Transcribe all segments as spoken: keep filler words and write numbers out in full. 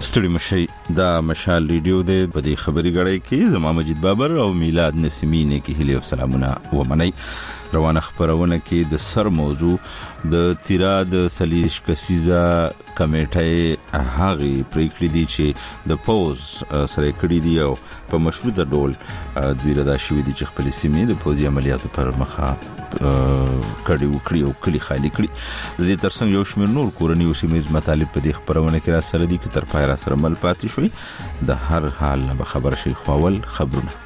ستړي مشي دا مشال ریډیو د بدی خبري غړی کې زما مجید بابر او میلاد نسیمینه کې هلي او سلامونه ومني. روانه خبرونه کې د سر موضوع د تیرا د سلیش کسیزه کمیټه هغه پریکړې دي چې د پوز سره کړی دی او په مشروطه ډول د ویردا شوی دي چې خپل سیمې د پوزي عملیاتو پر مخه کړي وکړي او کلی خالی کړي. د دې ترڅنګ یو شمېر نور کورنۍ او سیمې مطالب په دې خبرونه کې را سره دي چې تر پای را سره مل پاتې شوی. د هر حال نه خبر شي خپل خبرونه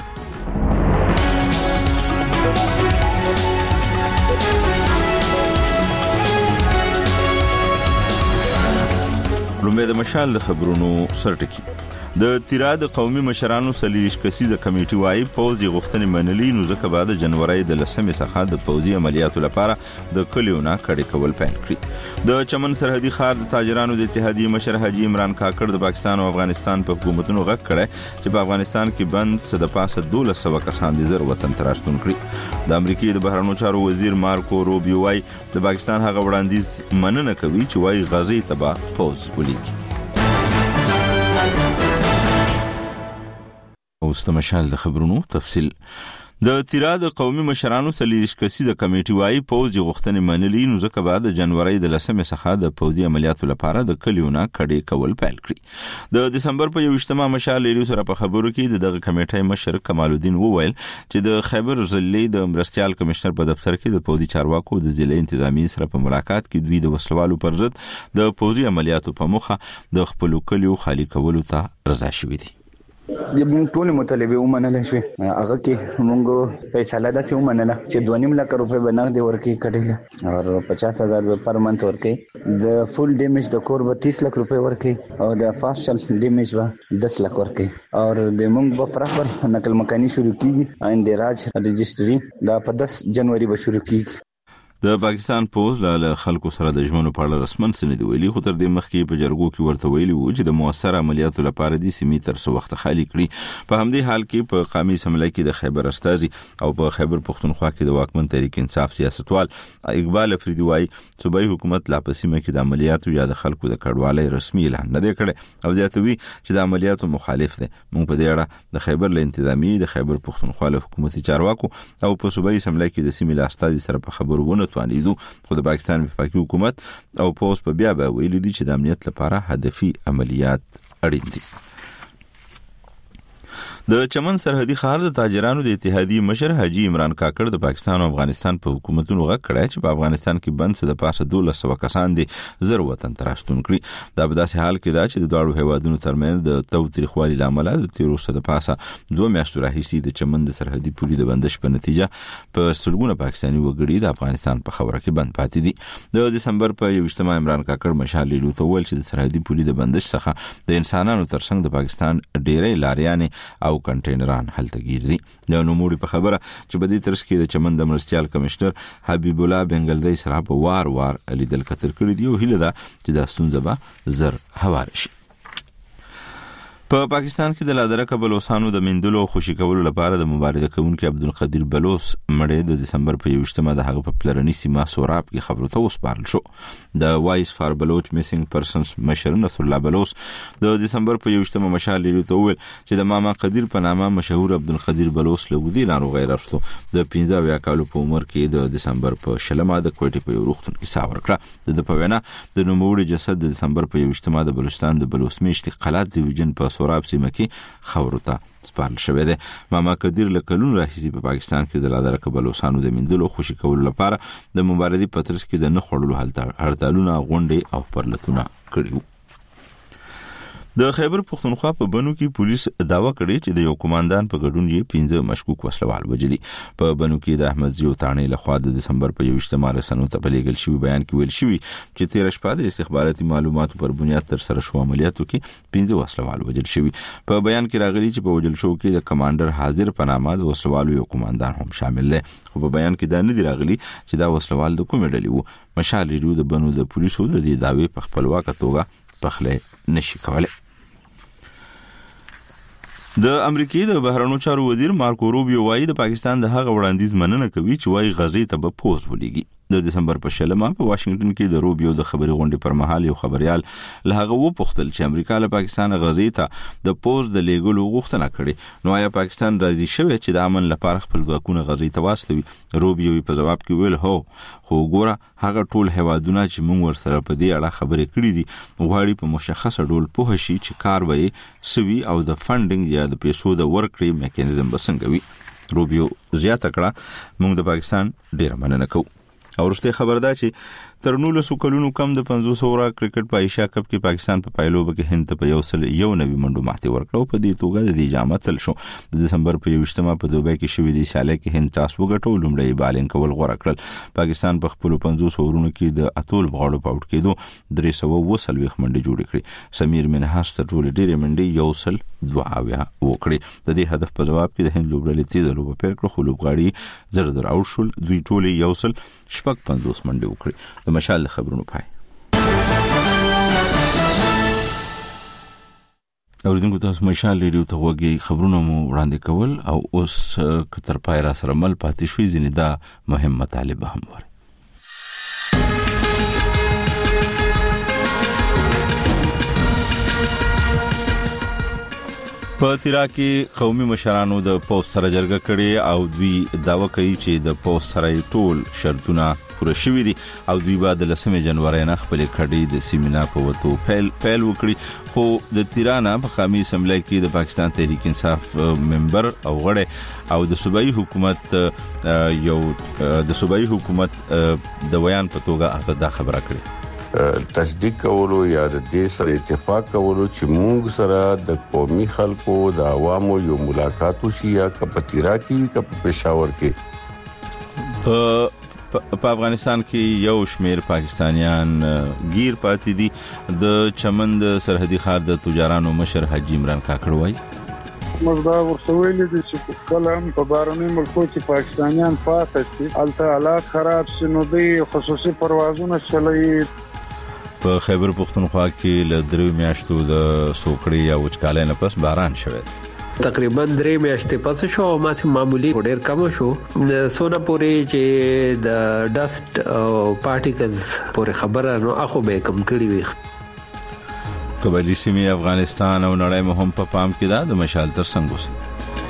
لومبه د مشال د خبرونو سرټکی. د تیرا د قومي مشرانو سلیش کسیزه کمیټي وايي پوځي غوښتنې منلي نو ځکه بعد جنوري د لسمې څخه د پوځي عملیاتو لپاره د کلیونه کړي کول پیل کړی. د چمن سرحدي ښار د تاجرانو د اتحادیې مشر حاجی عمران کاکړ د پاکستان او افغانستان په حکومتونو غږ کړی چې په افغانستان کې بند صد پاسه دولس سوه کسان د زر وطن تراشتون کړي. د امریکای د بهرنیو چارو وزیر مارکو روبیو وايي د پاکستان هغه وړاندیز مننه کوي چې وايي غزي تبا پوز ولیکي. اوس د مشال د خبرونو تفصیل. د تیرا د قومي مشرانو سلیش کسیزه کمیټي وايي پوځي غوښتنې منلي نو ځکه بعد جنوري د لسمې څخه د پوځي عملیاتو لپاره د کلیونه کړي کول پیل کړي. د دسمبر په یوشتمه مشال لیرو سره په خبرو کې د دغه کمیټې مشر کمال الدین وویل چې د خیبر ضلعي د مرستيال کمشنر په دفتر کې د پوځي چارواکو د ضلع انتظامی سره په ملاقات کې دوی د وسلوالو پر ضد د پوځي عملیاتو په مخه د خپل کلیو خالی کولو ته رضا شوي دي. موږ ټول مطالبه ومنل شو هغه کې موږ فیصله ده چې ومنله چې دوه نیم لک روپے بنغ دی ورکی کړل او پچاس هزار پر منت ورکی د فول ډیمیج د کور به تیس لک روپے ورکی او د فاشل ډیمیج به دس لک ورکی او د موږ په پراپر نقل مکانی شروع کیږي اندراج رجستری دا په دس جنوري به شروع کیږي. د پاکستان پوز له خلکو سره د ژوند په اړه رسمن سند ویلي خو تر دې مخکې په جرګو کې ورته ویلي وو چې د موثر عملیاتو لپاره د سیمې تر څو وخت خالی کړي. په همدې حال کې په قومي سملای کې د خیبر استازي او په خیبر پښتونخوا کې د واکمن تحریک انصاف سیاستوال اقبال افریدي وايي صوبایي حکومت لا په سیمه کې د عملیاتو یا د خلکو د کډوالۍ رسمي اعلان نه دی کړی او زیاتوي چې د عملیاتو مخالف دي. موږ په دې اړه د خیبر له انتظامی د خیبر پښتونخوا له حکومتي چارواکو او په صوبایي سملای کې د سیمې له استازي سره په خبرونه توانیدو خو د پاکستان وفاقي حکومت او پوز په بیا به ویلي دي چې د امنیت لپاره هدفي عملیات اړین دي. د چمن سرحدي ښار د تاجرانو د اتحادیې مشر حاجی عمران کاکړ د پاکستان او افغانستان په حکومتونو غږ کړی چې په افغانستان کې بند څه د پاسه دولس سوه کسان دي زر وطن تراشتون کړي. دا په داسې حال کې دا چې د دواړو هیوادونو ترمنځ د توتریخوالي لامل د تیرو څه د پاسه دوه میاشتو راهیسې د چمن د سرحدي پولې د بندش په نتیجه په سلګونه پاکستاني وګړي د افغانستان په خبره کې بند پاتې دي. د دسمبر په یوشتمه عمران کاکړ مشال لیدو ته ویل چې د سرحدي پولې د بندش څخه د انسانانو ترڅنګ د پاکستان ډېرې لاریانې او کنټینران هلته گیر دي. د نوموړي په خبره چې په دې ترڅ کې د چمن د مرستيال کمشنر حبیب الله بنگلدی سره په وار وار لیدل کتر کړی دی او هیله ده چې د ستونزه به زر هوار شي. په پاکستان کې د لادرکه بلوچستانو د مندلو خوشی کولو لپاره د مبارزه کوونکي عبدالقدیر بلوچ مړی د دسمبر په یوشتمه د هغه په پلرنی سیمه سوراب کې خبرو ته وسپارل شو. د وایس فار بلوچ میسنګ پرسنز مشر نصر الله بلوچ د دسمبر په یوشتمه مشال لیدو ته ویل چې د ماما قدیر په نامه مشهور عبدالقدیر بلوچ له ودی ناروغي راستو د پنځه اویا کالو په عمر کې د دسمبر په شلمه د کوټې په یو روغتون کې ساور کړه. د په وینا د نوموړي جسد د دسمبر په یوشتمه د بلوچستان د بلوچ میشت قلات ډیویژن په سوراب سیمه کې خبرو ته سپارل شوی دی. ماما قدیر له کلونو راهیسې په پاکستان کې د لادرکه بلوچستانو د مندلو خوشی کولو لپاره د مبارزې په ترڅ کې د نه خړلو هړتالونه غونډې او پرلتونه کړي وو. د خیبر پښتونخوا په بنو کې پولیس داوا کړی چې د یو کمانډان په ګډون یې پنځه مشکوک وسلوال وجلي. په بنو کې د احمد زیو تانې لخوا د دسمبر په یوشتمه رسنو ته بلېږل شوی بیان کې ویل شوی چې تیر شپه د استخباراتي معلوماتو پر بنیاد تر سره شو عملیاتو کې پنځه وسلوال وجل شوی. په بیان کې راغلی چې په وجل شو کې د کمانډر حاضر په نامه د وسلوالو یو کمانډان هم شامل دی. خو په بیان کې دا نه دی راغلی چې دا وسلوال د کومې ډلې وو. مشال ریډیو د بنو د پولیسو د دې داوی په خپلواکه توګه پخله نشي کولای. د امریکای د بهرنیو چارو وزیر مارکو روبیو وايي د پاکستان د هغه وړاندیز مننه کوي چې وايي غزې ته به پوز ولېږي. د دسمبر په شلمه په واشنگټن کې د روبیو د خبري غونډې پر مهال یو خبريال له هغه وپوښتل چې امریکا له پاکستان غزي ته د پوز د لیګلو غوښتنه کړې، نو آیا پاکستان راضي شوی چې د امن لپاره خپل ځواکونه غزي ته واستوي؟ روبیو په جواب کې ویل هو، خو ګوره هغه ټول هوادونه چې موږ ورسره په دې اړه خبرې کړې دي غواړي په مشخصه ډول پوه شي چې کار به سوي او د فندینګ یا د پیسو د ورکړې میکانیزم به څنګه وي. روبیو زیاته کړه موږ د پاکستان ډیره مننه کوو. او ورسته خبر ده چې تر نولسو کلونو کم د پنځوس اوره کرکټ په ایشیا کپ کې پاکستان په پایلوب کې هند ته په یو سل یو نوي منډو ماتې ورکړو. په دې توګه د دې جام تل شو. د دسمبر په یوشتمه په دوبۍ کې شوې د سیالۍ کې هند تاس وګټو، لومړی بالینګ کول غوړه کړل. پاکستان په خپل پنځوس اورونو کې د اتول بغاړو په اوټ کېدو درې سوه اووه څلوېښت منډې جوړې کړې. سمیر منهاس تر ټولو ډېرې منډې یو سل دوه اویا وکړې. د دې هدف په جواب کې د هند لوبډلې تیز لوبه پیل کړه، خو لوبغاړي زر در اوټ شول. دوی ټولې یو سل شپږ پنځوس منډې وکړې. د مشال خبرونو پای اوریدونکو تاسو مشال ریډیو ته وګورئ. خبرونه مو وړاندې کول او اوس کتر پای را سره مل پاتې شوي ځینې دا مهم مطالب هم وره. په تیرا کې قومي مشرانو د پوس سره جرګه کړې او دوی داوا کوي چې د پوس سره ټول شرطونه پوره شوي دي او دوی به د لسمې جنوري نه خپل کډې د سیمینا په وته پیل پیل وکړي. خو د تیرانا په قومي اسمبلی کې د پاکستان تحریک انصاف ممبر او غړي او د صوبایي حکومت یو د صوبایي حکومت د ویان په توګه هغه دا خبره کړې تصدیق کولو یا د دې سره اتفاق کولو چې موږ سره د قومي خلکو د عوامو یو ملاقات وشي یا کپتیرا کې کپ پېښور کې. په افغانستان کې یو شمیر پاکستانیان گیر پاتې دي. د چمن د سرحدي ښار د تجارانو مشر حاجی عمران کاکړ وایي موږ دا ورسویل دي چې کلم په بارني ملکو چې پاکستانیان پاتې دي الته حالات خراب شي نو د خصوصي پروازونه چلوي. په خیبر پختونخوا کې له درې میاشتو د سوکړې یا وچکالۍ نه پس باران شوی. تقریبا درې میاشتې پس شو او ماسه معمولی ډېر کم شو. سونه پوري چې د ډست او پارټیکلز پورې خبره نو اخو به کم کړی وي. قبایلی سیمې افغانستان او نړۍ مهم په پام کې ده. د مشال تر څنګ اوسه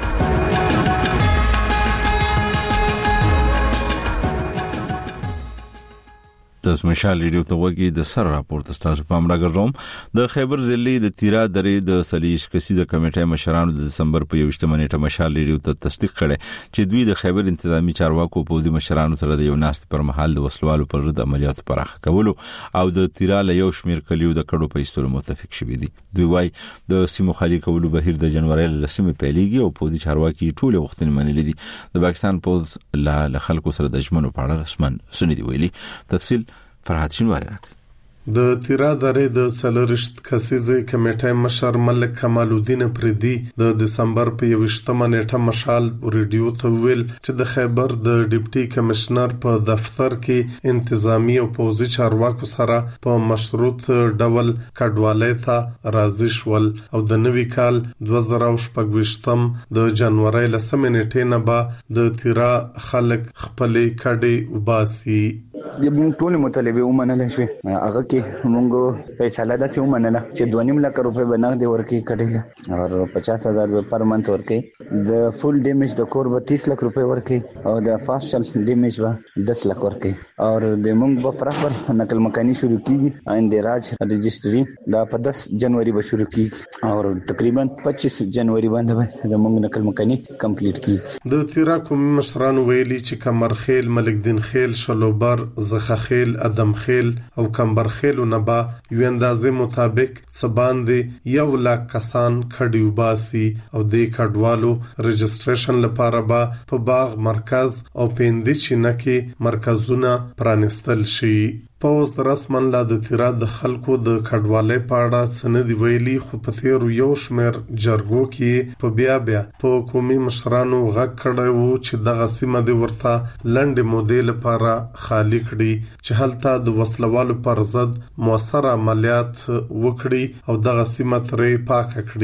د مشال ریډیو ته وګورئ. د سر راپورټ تاسو په امر راګرځوم. د خیبر ضلع د تیرا درې د سلیش کسیده کمیټې مشرانو د دسمبر په یوشتمه نیټه مشال ریډیو ته تصدیق کړي چې دوی د خیبر انتظامی چارواکو په دې مشرانو سره د یو ناست پر مهال د وسلوالو پر ضد عملیاتو پراخ کولو او د تیرا له یو شمیر کلیو د کډو په ایستلو متفق شوي دي. دوی وايي د سیمو خالي کولو بهیر د جنوري لسمه پیلېږي او په دې چارواکي ټول وختونه منلي دي. د پاکستان پوز له خلکو سره د ژمنو په اړه رسمن سنتي ویلي. تفصیل فرحات شینواری راکړي. د تیرا درې د سلرشت کسیزه کمیټې مشر ملک کمال الدین پردي د دسمبر په یوشتمه نیټه مشال ریډیو ته ویل چې د خیبر د ډیپټي کمشنر په دفتر کې انتظامی او پوزي چارواکو سره په مشروط ډول کډوالۍ ته راضي شول او د نوي کال دوه زره شپږ د جنوري لسمه نیټه نه به د تیرا خلک خپل کډې وباسي. موږ ټول مطالبه ومنل شي. هغه کې موږ فیصله ده چې ومنله چې دوه نیم لک روپے به نغد ورکړي کړي او پچاس هزار به پر منت ورکړي. د فول ډیمیج د کور به تیس لک روپے ورکړي او د فاسټل ډیمیج به دس لک ورکړي او د موږ په پراپر نقل مکانی شروع کیږي. اندراج رجستری دا په دس جنوري به شروع کیږي او تقریبا پچیس جنوري باندې به د موږ نقل مکانی کمپلیټ کیږي. د تیرا کوم مشران ویلي چې کمر خیل، ملک دین خیل، شلوبر، زخه خیل، ادم خیل او کمبر خیل نبا یو اندازې مطابق سباندې یو لاک کسان کډي وباسي او د کډوالو رجستریشن لپاره به په باغ مرکز او پیندې چینه کې مرکزونه پرانستل شي. پوز رسمن لا د تیرا د خلکو د کډوالۍ په اړه څه دی ویلي، خو په تیر یو شمیر جرګو کې په بیا بیا په قومي مشرانو غږ کړی وو چې دغه سیمه د ورته لنډ مودې لپاره خالی کړي چې هلته د وسلوالو پر ضد موثر عملیات وکړي او دغه سیمه ترې پاک کړي.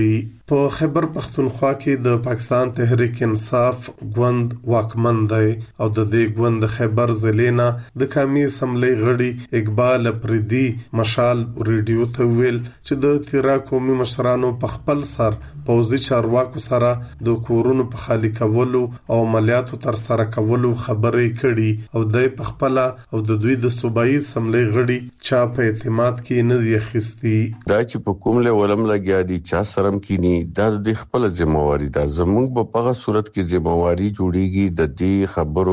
په خیبر پختونخوا کې د پاکستان تحریک انصاف ګوند واکمن دی او د دې ګوند خیبر ضلع نه د قومي اسمبلی غړي اقبال افریدي مشال ریډیو ته ویل چې د تیرا قومي مشرانو په خپل سر پوځي چارواکو سره د کورونو په خالي کولو او عملیاتو تر سره کولو خبرې کړي او د په خپل او د دوی د صوبایي اسمبلی غړي چا په اعتماد کې نه دی اخیستي. دا چې په کوم له ولم لګیا دي چا سرم کینی دا د خپل ځمواري ده. زموږ په هغه صورت کې ځمواري جوړیږي د دې خبرو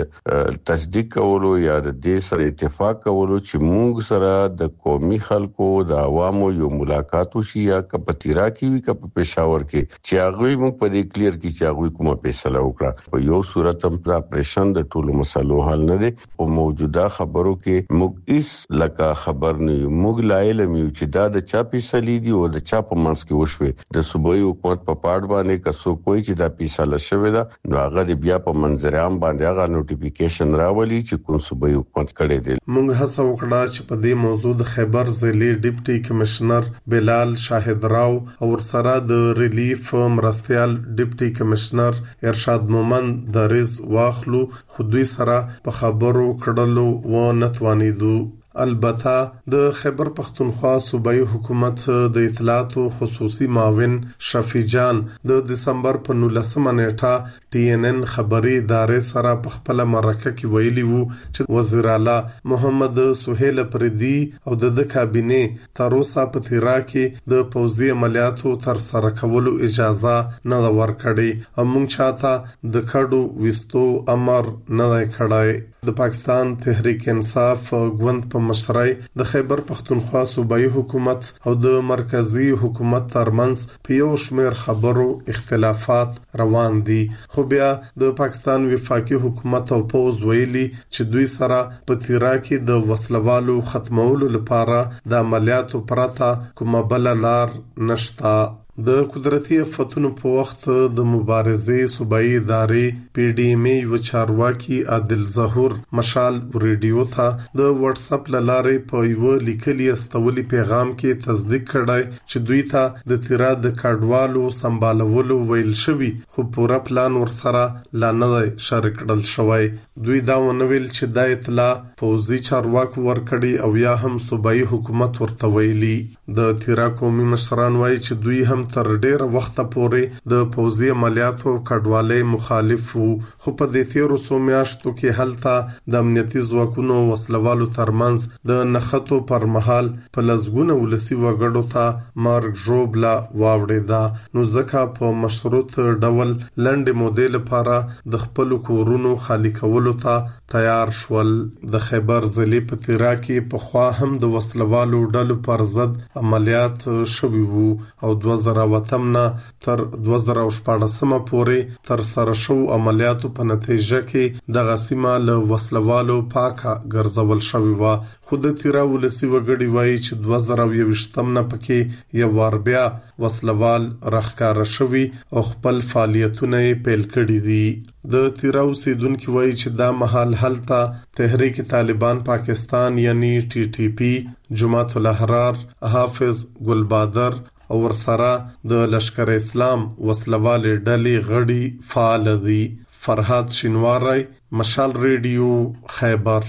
د تصدیق کولو یا د دې سره اتفاق کولو چې موږ سره د قومي خلکو د عوامو یو ملاقات وشي یا کپتیرا کې وي کپ پېښور کې چې هغه موږ په دې کلیر کې چې هغه کومه فیصله وکړه. په یو صورت هم د اپریشن د ټولو مسلو حل نه دي. په موجوده خبرو کې موږ اس لکه خبر نه یو موږ لایل میو چې دا د چا فیصله دي او د چا په منځ کې وشوي د صوبایي حکومت په پاړ باندې کسو کوئی چې دا فیصله شوی دا نو هغه د بیا په منظر عام باندې هغه نوټیفیکیشن راولي چې کوم صوبایي حکومت کړي دي. موږ هڅه وکړه چې په دې موضوع د خیبر ضلع ډیپټي کمشنر بلال شاهد راو او ورسره د ریلیف مرستيال ډیپټي کمشنر ارشاد مومن دریز واخلو خو دوی سره په خبرو کړلو و نتوانیدو. البته د خیبر پختونخوا صوبایي حکومت د اطلاعات خصوصي معاون شفیع جان د دسمبر په نولسمه نیټه ټي ان ان خبري ادارې سره په خپل مرکه کې ویلي وو چې وزیر اعلی محمد سهیل افریدي او د کابینه تر اوسه په تیرا کې د پوځي عملیاتو تر سره کولو اجازه نه ورکړي او موږ چاته د کډو وستو امر نه کړای. د پاکستان تحریک انصاف ګوند په مشرۍ د خیبر پختونخوا صوبایي حکومت او د مرکزی حکومت ترمنځ په یو شمېر خبرو اختلافات روان دي خو بیا د پاکستان وفاقي حکومت او پوز ویلي چې دوی سره په تیرا کې د وسلوالو ختمولو لپاره د عملیاتو پرته کومه بل لار نشته. د قدرتي آفتونو په وخت د مبارزې صوبایي ادارې پی ډی ایم یو چارواکي عادل ظهور مشال ریډیو ته د واتس اپ لارې په یو لیکلي استولي پیغام کې تصدیق کړای چې دوی ته د تیرا د کډوالو سمبالولو ویل شوی خو پورا پلان ورسره لا نه شریک کړل شوی. دوی دا ونویل چې د اطلاع پوځي چارواکو ورکړي او یا هم صوبایي حکومت ورته ویلي. د تیرا قومي مشران وایي چې دوی هم تر ډیره وخت پورې د پوځي عملیاتو کډوالۍ مخالف وو خو په دې تیرو څو میاشتو کې هلته د امنیتي ځواکونو وسلوالو ترمنځ د نښتو پر مهال په لزګونه ولسی وګړو ته مرګ ژوبله واوړېده. نو ځکه په مشروط ډول لنډې مودې لپاره د خپل کورونو خالی کولو ته تیار شول. د خیبر ضلع په تیرا کې په خوا هم د وسلوالو ډلو پر ضد عملیات شوي وو او دوه زره وتمنه تر دوه زره شپږم پورې تر سره شو عملیاتو په نتیجه کې د غسیمه له وسلوالو پاکه ګرځول شوی و. خود تیرا ولسی وګړي وایي چې دوه زره یوشتم نه پکې یو وار بیا وسلوال راخکار شوی او خپل فعالیتونه پیل کړي دي. د تیرا اوسیدونکو وایي چې دا محل هلته تحریک طالبان پاکستان یعنی ټي ټي پی جماعت الاحرار حافظ ګلبادر او ورسره د لشکر اسلام وسلوال ډلې غړي فعال دي. فرحات شینواری مشال ریډیو خیبر.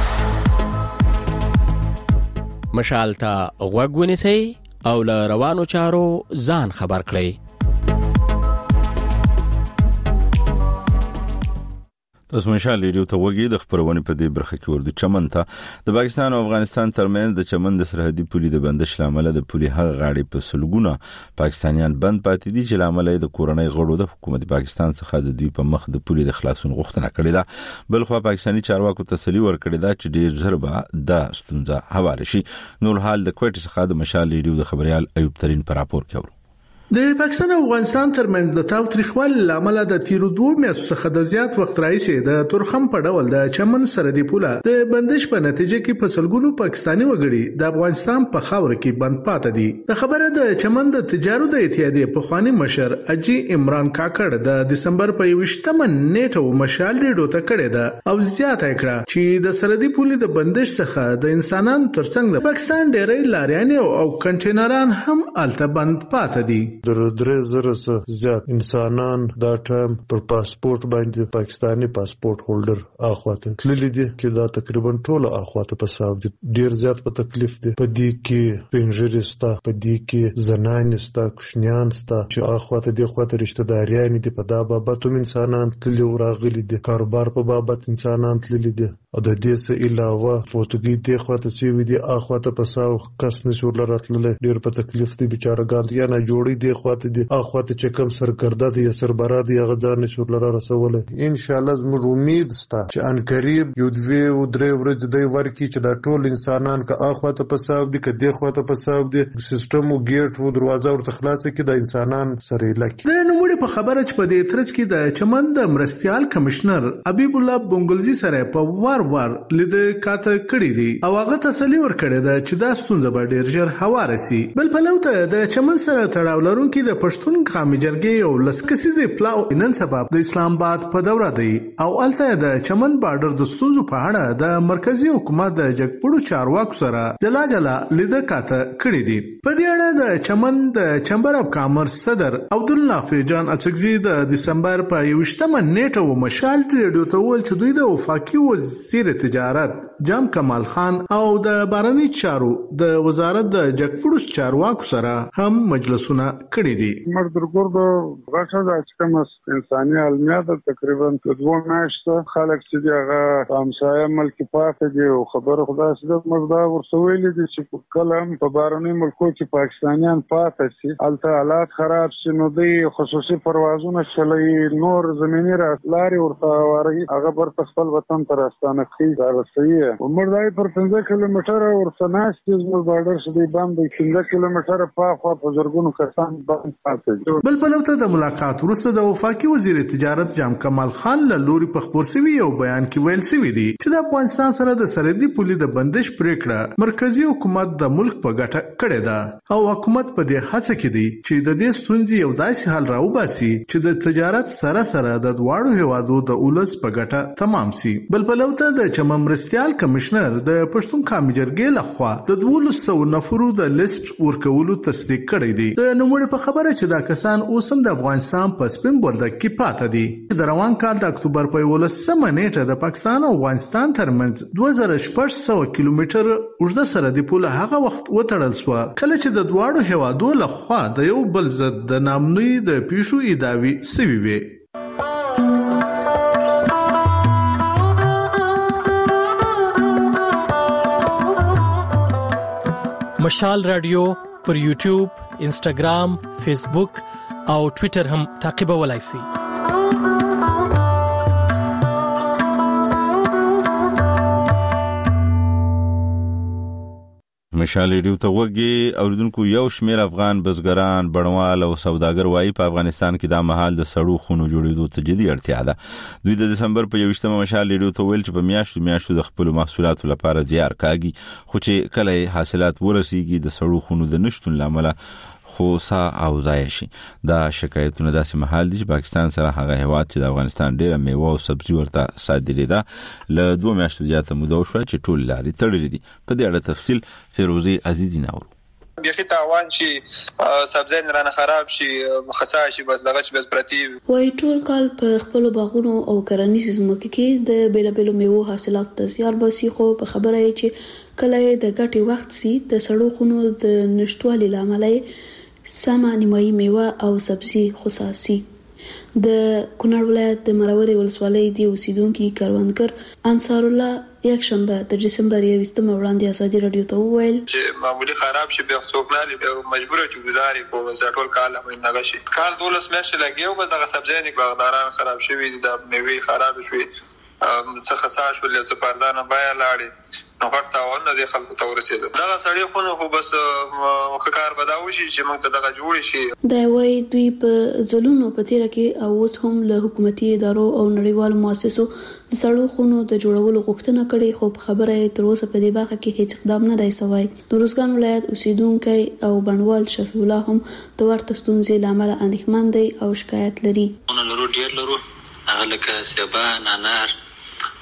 مشال ته غوږ ونیسئ او له روانو چارو ځان خبر کړئ. تاسو مشال ریډیو ته وګورئ. د خبرونه په دې برخه کې ورته چمن ته د پاکستان او افغانستان ترمنځ د چمن د سرحدي پولي د بندش لامل د پولي هغه غاړي په سلګونه پاکستانیان بند پاتې دي چې لامل د کورنۍ غړو د حکومت پاکستان څخه د دوی په مخ د پولي د خلاصون غوښتنه کړې ده. بل خو پاکستاني چارواکو تسلی ورکړې ده چې ډیر ژر به د ستونزه حواله شي. نور حال د کوټ څخه د مشال ریډیو د خبريال ایوب ترين پر راپور کوي. د پاکستان او افغانستان ترمنځ د تاوتریخوال لامل د تیرو دوه میاشتو څخه د زیات وخت راځي د تورخم په ډول د چمن سرحدي پوله د بندش په نتیجه کې په سلګونو پاکستاني وګړي د افغانستان په خاور کې بند پاتې دي. د خبره د چمن د تجارت د اتحادیې په خواني مشر اجي عمران کاکړ د دسمبر په یوشتمه نیټه مشال ریډیو ته کړې ده او زیاته کړه چې د سرحدي پولې د بندش څخه د انسانانو ترڅنګ د پاکستان ډېری لاریان او کنټینران هم الته بند پاتې دي. در درې زره څخه زیات انسانان دا ټایم پر پاسپورت باندې پاکستاني پاسپورت هولډر اخواته تللی دي چې دا تقریبا ټول اخواته په حساب دي. ډیر زیات په تکلیف دي. په دې کې پنځري ستا، په دې کې زنان ستا، کوشنیان ستا چې اخواته دي خواته رشتہ داریان دي. په دا بابت هم انسانان تللی او راغلي دي. کاروبار په بابت انسانان تللی دي. او د دې څخه علاوه فوتوګي دی خواته سوي دي اخواته په ساو کس نشور لراتله ډیر په تکلیف دي بیچارهګان یا نه جوړي دي خواته دي اخواته چې کم سرګرده دي یا سربرا دي غزان نشور لره رسوله. ان شاء الله زموږ امید ستا چې ان قریب یو دوی او درې ورځې دی ورکی چې دا ټول انسانان که اخواته په ساو دي که دی خواته په ساو دي سیستم او گیټ او دروازه ورته خلاص کړي د انسانان سره لکه. د نوموړي په خبره چې په دې ترڅ کې د چمن د مرستيال کمشنر حبیب الله بنگلزی سره په وار وار لیده کاته کړی دي او هغه تسلی ورکړی ده چې دا ستونزه به ډیر ژر هواره سي. بل پلوته د چمن سره تړاو لرونکي د پښتون قومي جرګې او لسکسیزي پلاو نن سبب د اسلام آباد په دوره دی او الته د چمن بارډر د ستونزو په اړه د مرکزی حکومت د جګپړو چارواکو سره جلا جلا لیده کاته کړی دي. په دې اړه د چمن د چمبر اف کامرس صدر عبدالله فیجان اڅکزي د دسمبر په یوشتمه نیټه و مشال ریډیو ته ویل چې دوی د وفاقي وزیر تجارت جام کمال خان او د بارني چارو د وزارت د جګپړو چارواکو سره هم مجلسونه کړي دي. مردرګور د راشه د کوم انساني علمیات تقریبا دوه میاشتې خلک چې هغه همسایه ملک پاتې دي او خبر خدای سره مردا ورسویل دي چې کلم په بارني ملکو چې پاکستانیان پاتې شي الته حالات خراب شي نو د خصوصي پروازونه چلي نور زميني راسلاري ورته واري هغه پر خپل وطن تر استانه کې راځي. عمر دای پر پنځه کیلومتره ورسناس چې زموږ بارډر شدي باندې پنځه کیلومتره په خوا په زرګونو کسان باندې پاتې. بل پلوته د ملاقات وروسته د وفاقي وزیر تجارت جام کمال خان له لوري په خبر سوي او بیان کې ویل سوي دي چې د افغانستان سره د سرحدي پولې د بندش پریکړه مرکزی حکومت د ملک په ګټه کړې ده او حکومت په دې هڅه کې دی چې د دې ستونزې یو داسې حل راوباسي چې د تجارت سره سره د دواړو هیوادو د اولس په ګټه تمام سي. بل پلوته د چمن مرستيال کمشنر د پښتون قومي جرګې لخوا د دوه سوه نفرو د لیست ورکولو تصدیق کړی دی. د نوموړي په خبره چې دا کسان اوس هم د افغانستان په سپین بولدک کې پاتې دي. د روان کال د اکتوبر په یولسمه نیټه د پاکستان او افغانستان ترمنځ دوه زره شپږ سوه کیلومتر اوږده سرحدي پوله هغه وخت وتړل شو کله چې د دواړو هیوادو لخوا د یو بل ضد د نامنوي د پیښو ادعاوې سوي وي. مشال رادیو پر یوټیوب، انسټاګرام، فیسبوک او ټوئیټر هم تعقیبولای شئ. مشال ریډیو ته وګورئ اوریدونکو یو شمیر افغان بزګران بڼوال او سوداګر وايي په افغانستان کې د مهال د سړو خونو جوړېدو ته جدي اړتیا ده. دوی د دسمبر په یوشتمه مشال ریډیو ته ویل چې په میاشتو میاشتو د خپل محصولاتو لپاره دیار کاږي خو چې کله حاصلات ورسیږي د سړو خونو د نشټون لامل خو سا او ځای شي. دا شکایتونه داسې محل دي چې پاکستان سره هغه هیواد چې د افغانستان ډیره میوه او سبزی ورته صادري ده له دوه میاشتو زیاته موده شو چې ټول لارې تړلې دي. په دې اړه تفصیل فیروزی عزیزی ناورو. بيخي تاوان شي سبزی نه خراب شي خسا شي بس لغه بس پرتی وای ټول کال په خپل باغونو او کرنیز زمکه کې د بیل بیل میوه حاصلات د زیار باسي خو په خبره یې چې کله د ګټي وخت سي د سړو خونو د نشټوالي لامل سما نیمایي میوه او سبزی خصاصي. د کونړ ولایت د مروري ولسوالۍ دی اوسیدونکو کاروانګر انصار الله یک شنبه د دسمبر یوستمه وړاندې ازادي رادیو ته وویل چې معمولی خراب شي به څوک نه لري مجبور چې گزاري کوو زټول کال هم نه غشي کال دولس میاشتې لګیو به دغه سبزی نه باغداران خراب شوی دي د میوه خراب شوی څه خساش ولې څه پردانه بیا لاړې نو ورته ونه دي خلکو ته ورسېده دغه سړی خو نو خو بس کار بداوشي چې موږ ته دغه جوړ شي. دا وایي دوی په ځلونو په تیر کې او اوس هم له حکومتي ادارو او نړیوالو مؤسسو د سړو خونو د جوړولو غوښتنه کړې خو په خبره تر اوسه په دې برخه کې هیڅ اقدام نه دی شوی. د روزګان ولایت اوسیدونکو او بڼوال شفیع الله هم د ورته ستونزې لامل اندېښمن دی او شکایت لري. نو لرو ډیر لرو هغه لکه سبا نانار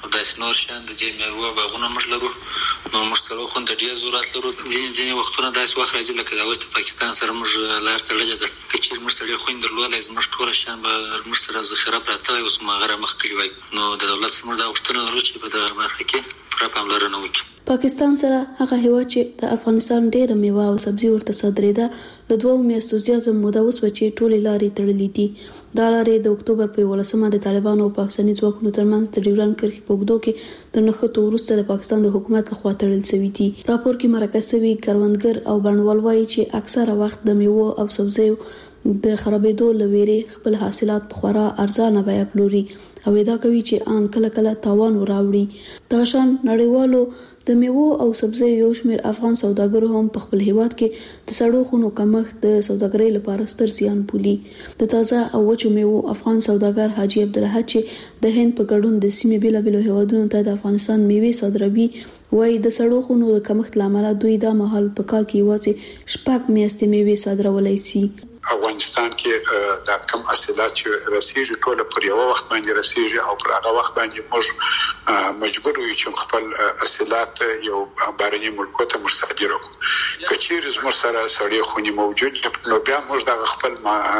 داسې نور شان د دې میوه باغونه موږ لرو. نو موږ سره خو د ډیر ضرورت لرو. ځینې ځینې وختونه داسې وخت راځي لکه دا اوس پاکستان سره موږ لار تړلې ده، که چېرې موږ سړی خویندې درلودلی زموږ ټوله شیان به موږ سره ذخیره پراته وای، اوس مو هغه رامخ کړي وای. نو د دولت څخه موږ دا غوښتنه لرو چې په دغه برخه کې پوره پاملرنه وکړي. پاکستان سره هغه هیواد چې د افغانستان ډېره میوه او سبزي ورته صادرېده له دوه میاشتو زیاته موده وسوه چې ټولې لارې تړلې دي. دا لارې د اکتوبر په یولسمه د طالبانو او پاکستاني ځواکونو ترمنځ د ډیورنډ کرښې په اوږدو کې د نښتو وروسته د پاکستان د حکومت لخوا تړل شوي دي. راپور کې مرکز شوي کروندګر او بڼوال وایي چې اکثره وخت د میوه او سبزیو د خرابېدو له ویرې خپل حاصلات په خورا ارزانه بیه پلوري او ادعا کوي چې ان کله کله تاوان وراوړي. دا شان نړیوالو د میوه او سبزیو یو شمېر افغان سوداګرو هم په خپل هیواد کې د سړو خونو کمښت د سوداګرۍ لپاره ستر زیان بولي. د تازه او وچو میوه افغان سوداګر حاجی عبدالحق چې د هند په ګډون د سیمې بیلابیلو هیوادونو ته د افغانستان میوې صادروي وایي د سړو خونو د کمښت له امله دوی دا مهال په کال کې یوازې شپږ میاشتې میوې صادرولی سي. افغانستان کې د کم حاصلات چې رسیږي ټول پر یو وخت باندې رسیږي او پر هغه وخت باندې موږ مجبور یو چې خپل حاصلات یو بهرني ملکو ته مرصادره کړو. کچېر زموږ سره سړې خونې موجود نو بیا موږ د خپل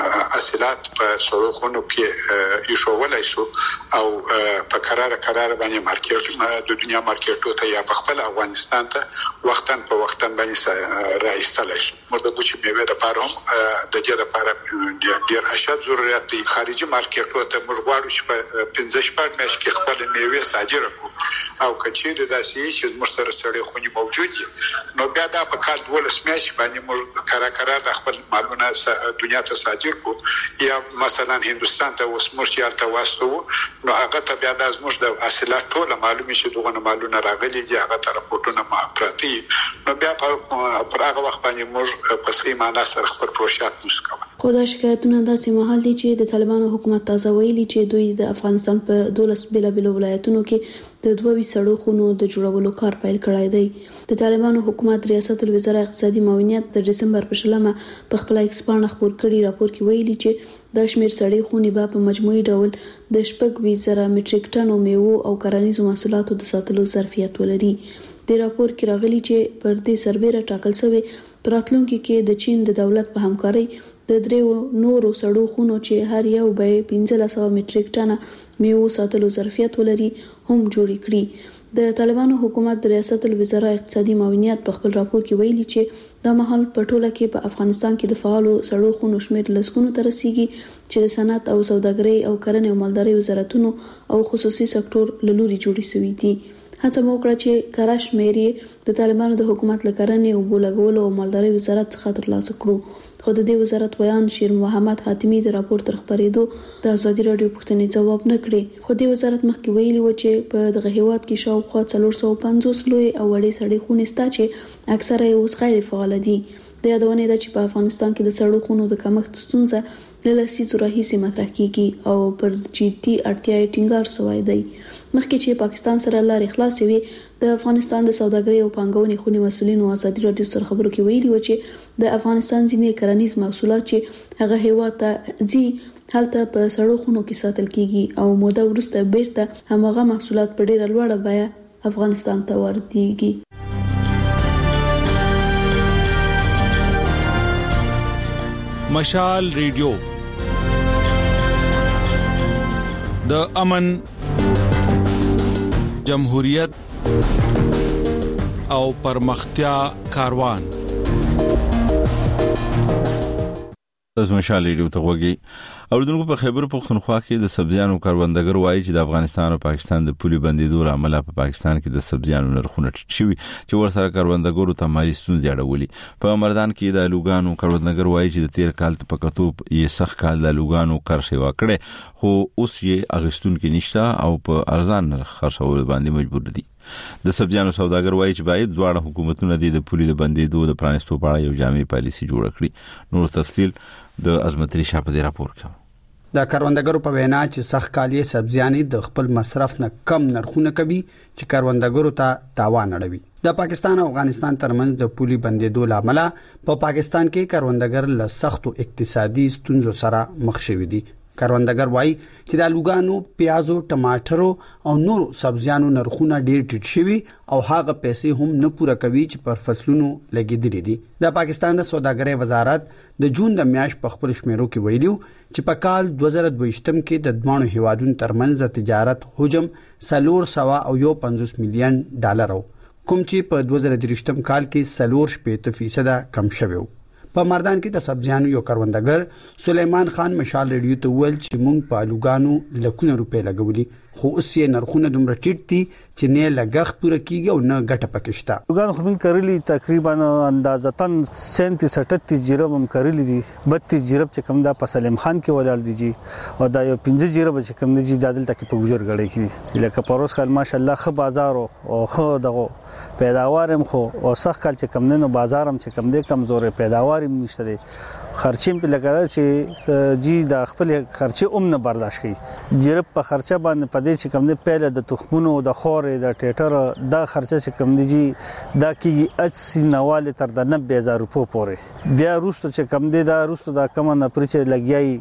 حاصلات په سړو خونو کې ایښولای شو او په قرار قرار باندې مارکیټ د دنیا مارکیټو ته یا په خپل افغانستان ته وختن په وختن باندې راایستلای شو. موږ د بوچې میوې لپاره هم د لپاره ډیر اشد ضرورت دی. خارجي مارکیټونو ته موږ غواړو چې په پنځه شپږ میاشتې کې خپل میوې صادره کړو او کچېر داسې چې موږ سره سړې خونې موجود دي نو بیا دا په کال دولس میاشتې باندې موږ قرار قرار د خپل مالونه دنیا ته صادر کړو یا مثلا هندستان ته اوس موږ چې هلته واستوو نو هغه ته بیا د زموږ د حاصلات ټوله معلومې چې دغه مالونه راغلي دي هغه ته راپورټونه پراته نو بیا پر هغه وخت باندې موږ په صحیح معنا سره خپل پروژات خو دا شکایتونه داسې مهال دي چې د طالبانو حکومت تازه ویلي چې دوی د افغانستان په دولس بیلابیلو ولایتونو کې د دوه سړو خونو د جوړولو کار پیل کړی دی. د طالبانو حکومت ریاست الوزرا اقتصادي معاونیت د دسمبر په شلمه په خپل ایکسپانډ خبر کړي راپور کې ویلي چې د شمیر سړې خونې به په مجموعي ډول د شپږ ویشت زره میټریک ټنو میوه او کرنیزو محصولاتو د ساتلو ظرفیت ولري. د راپور کې راغلي چې پر دې سربېره ټاکل شوی پراتلونکو کې د چین د دولت په همکارۍ د دریو نورو سړو خونو چې هر یو به پنځلس سوه میټریک ټنه میوه ساتلو ظرفیت ولري هم جوړ کړي. د طالبانو حکومت د ریاست الوزرا اقتصادي معاونیت په خپل راپور کې ویلي چې د مهال په ټوله کې په افغانستان کې د فعالو سړو خونو شمېر لسګونو ته رسیږي چې د صنعت او سوداګرۍ او کرنې او مالدارۍ وزارتونو او خصوصي سکتور له لوري جوړې شوي دي. هڅه مو وکړه چې کره شمېر د طالبانو د حکومت له کرنې او بولګولو او مالدارۍ وزارت څخه ترلاسه کړو. خو د دې وزارت ویان شیر محمد حاتمی د راپور تر خبرېدو د ازادي رادیو پوښتنې ځواب نه کړي. خو د وزارت مخکې ویلي و چې په دغه هیواد کې شاوخوا څلور سوه پنځوس لوی او وړې سړې خونې شته چې اکثره یې اوس غیر فعال دي. د یادونې ده چې په افغانستان کې د سړو خونو د کمښت ستونزه له لسیزو راهیسې مطرح کیږي او پر جدي اړتیا یې ټینګار شوی دی. مخکې چې پاکستان سره لارې خلاصې وي د افغانستان د سوداګرۍ او پانګونې خونې مسؤلینو ازادي رادیو سره خبرو کې ویلي و چې د افغانستان ځینې کرنیز محصولات چې هغه هیواد ته ځي هلته په سړو خونو کې ساتل کیږي او موده وروسته بیرته هماغه محصولات په ډیره لوړه بیه افغانستان ته واردېږي. مشال ریډیو د امن، جمهوریت او پرمختیا کاروان. تاسو مشال ریډیو ته وګورئ. اوردونکو په خیبر پختونخوا کې د سبزیانو کاروندګر وایي چې د افغانستان او پاکستان د پولي بندیدو لامل په پاکستان کې د سبزیانو نرخونه ټیټ شوي چې ورسره کاروندګرو ته مالي ستونزې اړولي. په مردان کې د الوګانو کاروندګر وایي چې د تیر کال په کتوب یې سخت کال د الوګانو قرض وکړي خو اوس یې اغستونکو نشته او په ارزان نرخ خرڅول باندې مجبور دي. د سبزیانو سوداګر وایي چې باید دواړه حکومتونه د پولي د بندیدو د پرانستو په اړه یو جامع پالیسي جوړ کړي. نور تفصیل د عظمت ریشا په راپور کې. د کاروندګرو په وینا چې سخت کالي سبزیانې د خپل مصرف نه کم نرخونه کوي چې کاروندګرو ته تاوان اړوي. د پاکستان او افغانستان ترمنځ د پولي بندیدو لامل په پاکستان کې کاروندګر له سختو اقتصادي ستونزو سره مخ شوي دي. کروندګر وایي چې د الوګانو، پیازو، ټماټرو او نورو سبزیانو نرخونه ډېر ټیټ شوي او هغه پیسې هم نه پوره کوي چې پر فصلونو لګېدلې دي. د پاکستان د سوداګرۍ وزارت د جون د میاشت په خپل شمیرو کې ویلي چې په کال دوه زره دوه کې د دوانو هیوادونو ترمنځ د تجارت حجم څلور سوه او یو پنځوس میلیون ډالر و، کوم چې په دوه زره درې کال کې څلور شپېته فیصده کم شوی و. په مردان کې د سبزیانو یو کروندګر سلیمان خان مشال ریډیو ته ویل چې موږ په الوګانو لکونه روپۍ لګولي، خو اوس یې نرخونه دومره ټیټ دي چې نه لګښت پوره کیږي او نه ګټه پکې شته. الوګان خو موږ کرلي تقریبا اندازتن سینتیس اٹھتیس جیرب هم کرلي دي، بتیس جیرب چې کوم دا په سلیم خان کې ولاړ دي جی، او دا یو پنځه جیرب چې کوم دي دا دلته کې په ګجر غړي کې لکه پروس کال ماشاءالله خو بازار او خو دغه پیداوار هم خو او سخت کال چې کوم نه بازار هم چې کوم دي کمزورې پیداوار هم نشته دي، خرچې په لګا چې جی د خپل خرچې هم نه برداشت کوي. جیرب په خرچه باندې پدې چې کوم نه پهله د تخمونو د خورې د ټیټر د خرچه چې کوم دی جی دا کیږي اسی نواله تر د نوي هزار روپو پورې، بیا روستو چې کوم دی دا روستو دا کم نه پرچې لګیای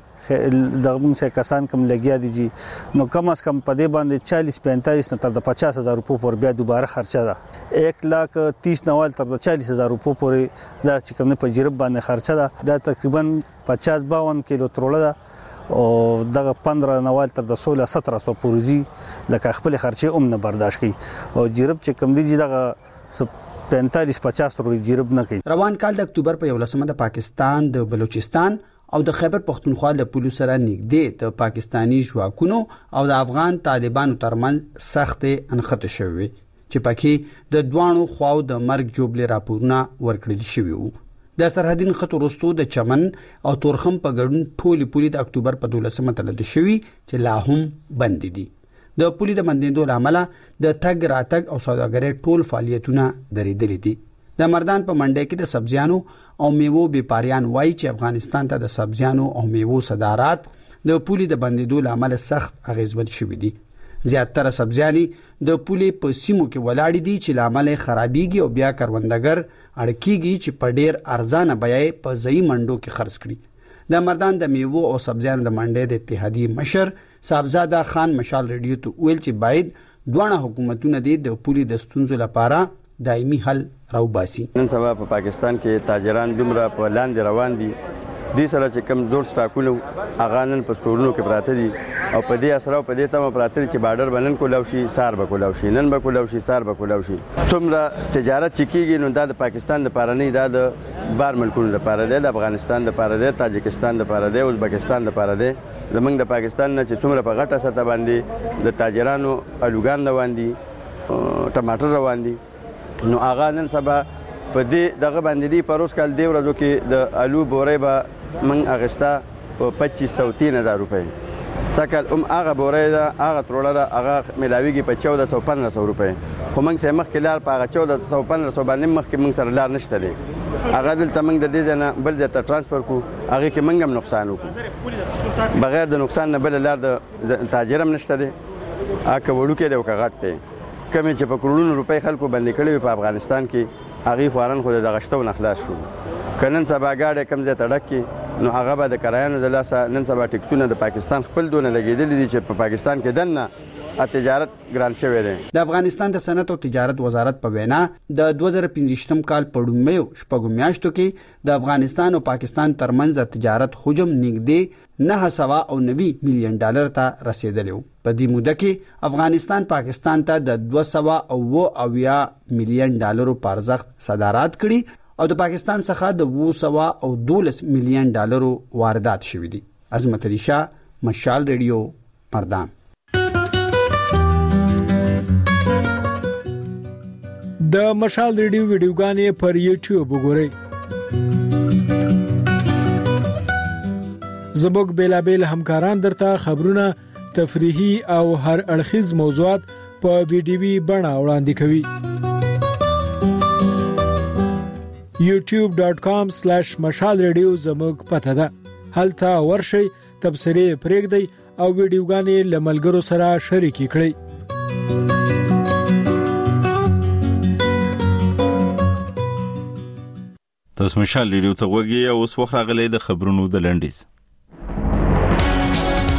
دغه څه کسان کم لګیا دي جی، نو کم از کم په دې باندې چالیس پینتالیس نه تر د پچاس هزار روپو پورې بیا دوباره خرچه ده، ایک لاک تیس نوال تر د چالیس هزار روپو پورې دا چې کوم نه په جیرب باندې خرچه ده، دا تقریبا پچاس باون کیلو تروله ده او دغه پندرہ نوال تر د سولہ سترہ سو پورزي لکه خپل خرچه هم نه برداشت کوي، او جیرب چې کوم دی دغه پینتالیس پچاس تر جیرب نه کوي. روان کال د اکتوبر په یولسمه د پاکستان د بلوچستان او د خیبر پختونخوا له پولو سره نږدې د پاکستانی ژواکونو او د افغان طالبانو ترمنځ سخت انخته شوې چې پکې د دوانو خواو د مرګ جوړلې راپورونه ورکړل شوي وو. د سرحدي خط وروسته د چمن او تورخم په ګډون ټولې پولې د اکتوبر په دولسمه تړل شوي چې لا هم بند دي. د پولې د بندېدو له امله د تګ راتګ او سوداګرۍ ټول فعالیتونه درېدلي دي. د مردان په منډي کې د سبزیانو او میوو بیپاریان وایي چې افغانستان ته د سبزیانو او میوو صادرات د پولې د بندېدو له امله سخت اغیزمن شوي دي. زیاتره سبزیانې د پولې په سیمو کې ولاړې دي چې له امله خرابېږي او بیا کروندګر اړ کېږي چې په ډېر ارزانه بیه په ځایي منډو کې خرڅ کړي. د مردان د میوو او سبزیانو د منډي د اتحادیې مشر صاحبزاده خان مشال ریډیو ته ویل چې باید دوه حکومتونه د پولې د ستونزو لپاره دایمي حل راوباسي. نن سبا په پاکستان کې تاجران دومره په لاندې روان دي، دې سره چې کم زور سټاکونه هغه نن په سټورونو کې پراته دي او په دې اثر او په دې تمه پراته دي چې بارډر بنن کولاو شي، سار به کولاو شي، نن به کولاو شي، سار به کولاو شي. څومره تجارت چې کیږي نو دا د پاکستان لپاره نه، دا د بار ملکونو لپاره دی، د افغانستان لپاره دی، تاجکستان لپاره دی، ازبکستان لپاره دی. زمونږ د پاکستان نه چې څومره په غټه سطح باندې د تاجرانو الوګان روان دي، ټماټر روان دي، نو هغه نن سبا په دې دغه باندې دی پروس کال دی ورځو کې د الو بورې به من اغستا په پچیس سو تین هزار روپۍ، سکل ام هغه بورې دا هغه تروله هغه ملاویږي په چودہ سو پندرہ سو روپۍ، خو موږ سه مخکې لار په هغه چودہ سو پندرہ سو باندې مخکې موږ سره لار نشته دی، هغه دلته موږ د دې ځنه بل ځای ته ترانسفر کو، هغه کې موږ هم نقصان وکړو، بغیر د نقصان نه بل لار د تاجر هم نشته دی، اکه وړو کې د وکغت دی کمې چې په کروڑونو روپۍ خلکو باندې کړي په افغانستان کې هغه خوارن خو د غشتو نه خلاص شو. کنن سبا گاډه کم ځای تړک کې نو هغه به د کرایانو د لاسه نن سبا ټیکسونه د پاکستان خپل دونه لګیدل دي چې په پاکستان کې دنه تجارت ګران شوی دی. د افغانستان د صنعت او تجارت وزارت په وینا د دوه زره پنځه کال په لومړیو شپږو میاشتو کې د افغانستان او پاکستان ترمنځ د تجارت حجم نږدې نه سوا او نوي میلیون ډالر ته رسیدلی و. په دې موده کې افغانستان پاکستان ته د دوه سوه او اویا میلیون ډالرو په ارزښت صادرات کړي او د پاکستان څخه د اوه سوه او دولس میلیون ډالرو واردات شوي دي. عظمت علي شاه، مشال ریډیو، مردان. د مشال ریډیو ویډیوګانې پر یوټیوب وګورئ. زموږ بیلابیل همکاران درته خبرونه، تفریحي او هر اړخیز موضوعات په ویډیوي بڼه وړاندې کوي. یوټیوب ډاٹ کام سلیش مشال ریډیو زموږ پته ده. هلته ورشئ، تبصرې پرېږدئ او ویډیوګانې له ملګرو سره شریکې کړئ. تاسو مشال ریډیو ته وګورئ او اوس وخت راغلی د خبرونو د لنډیز.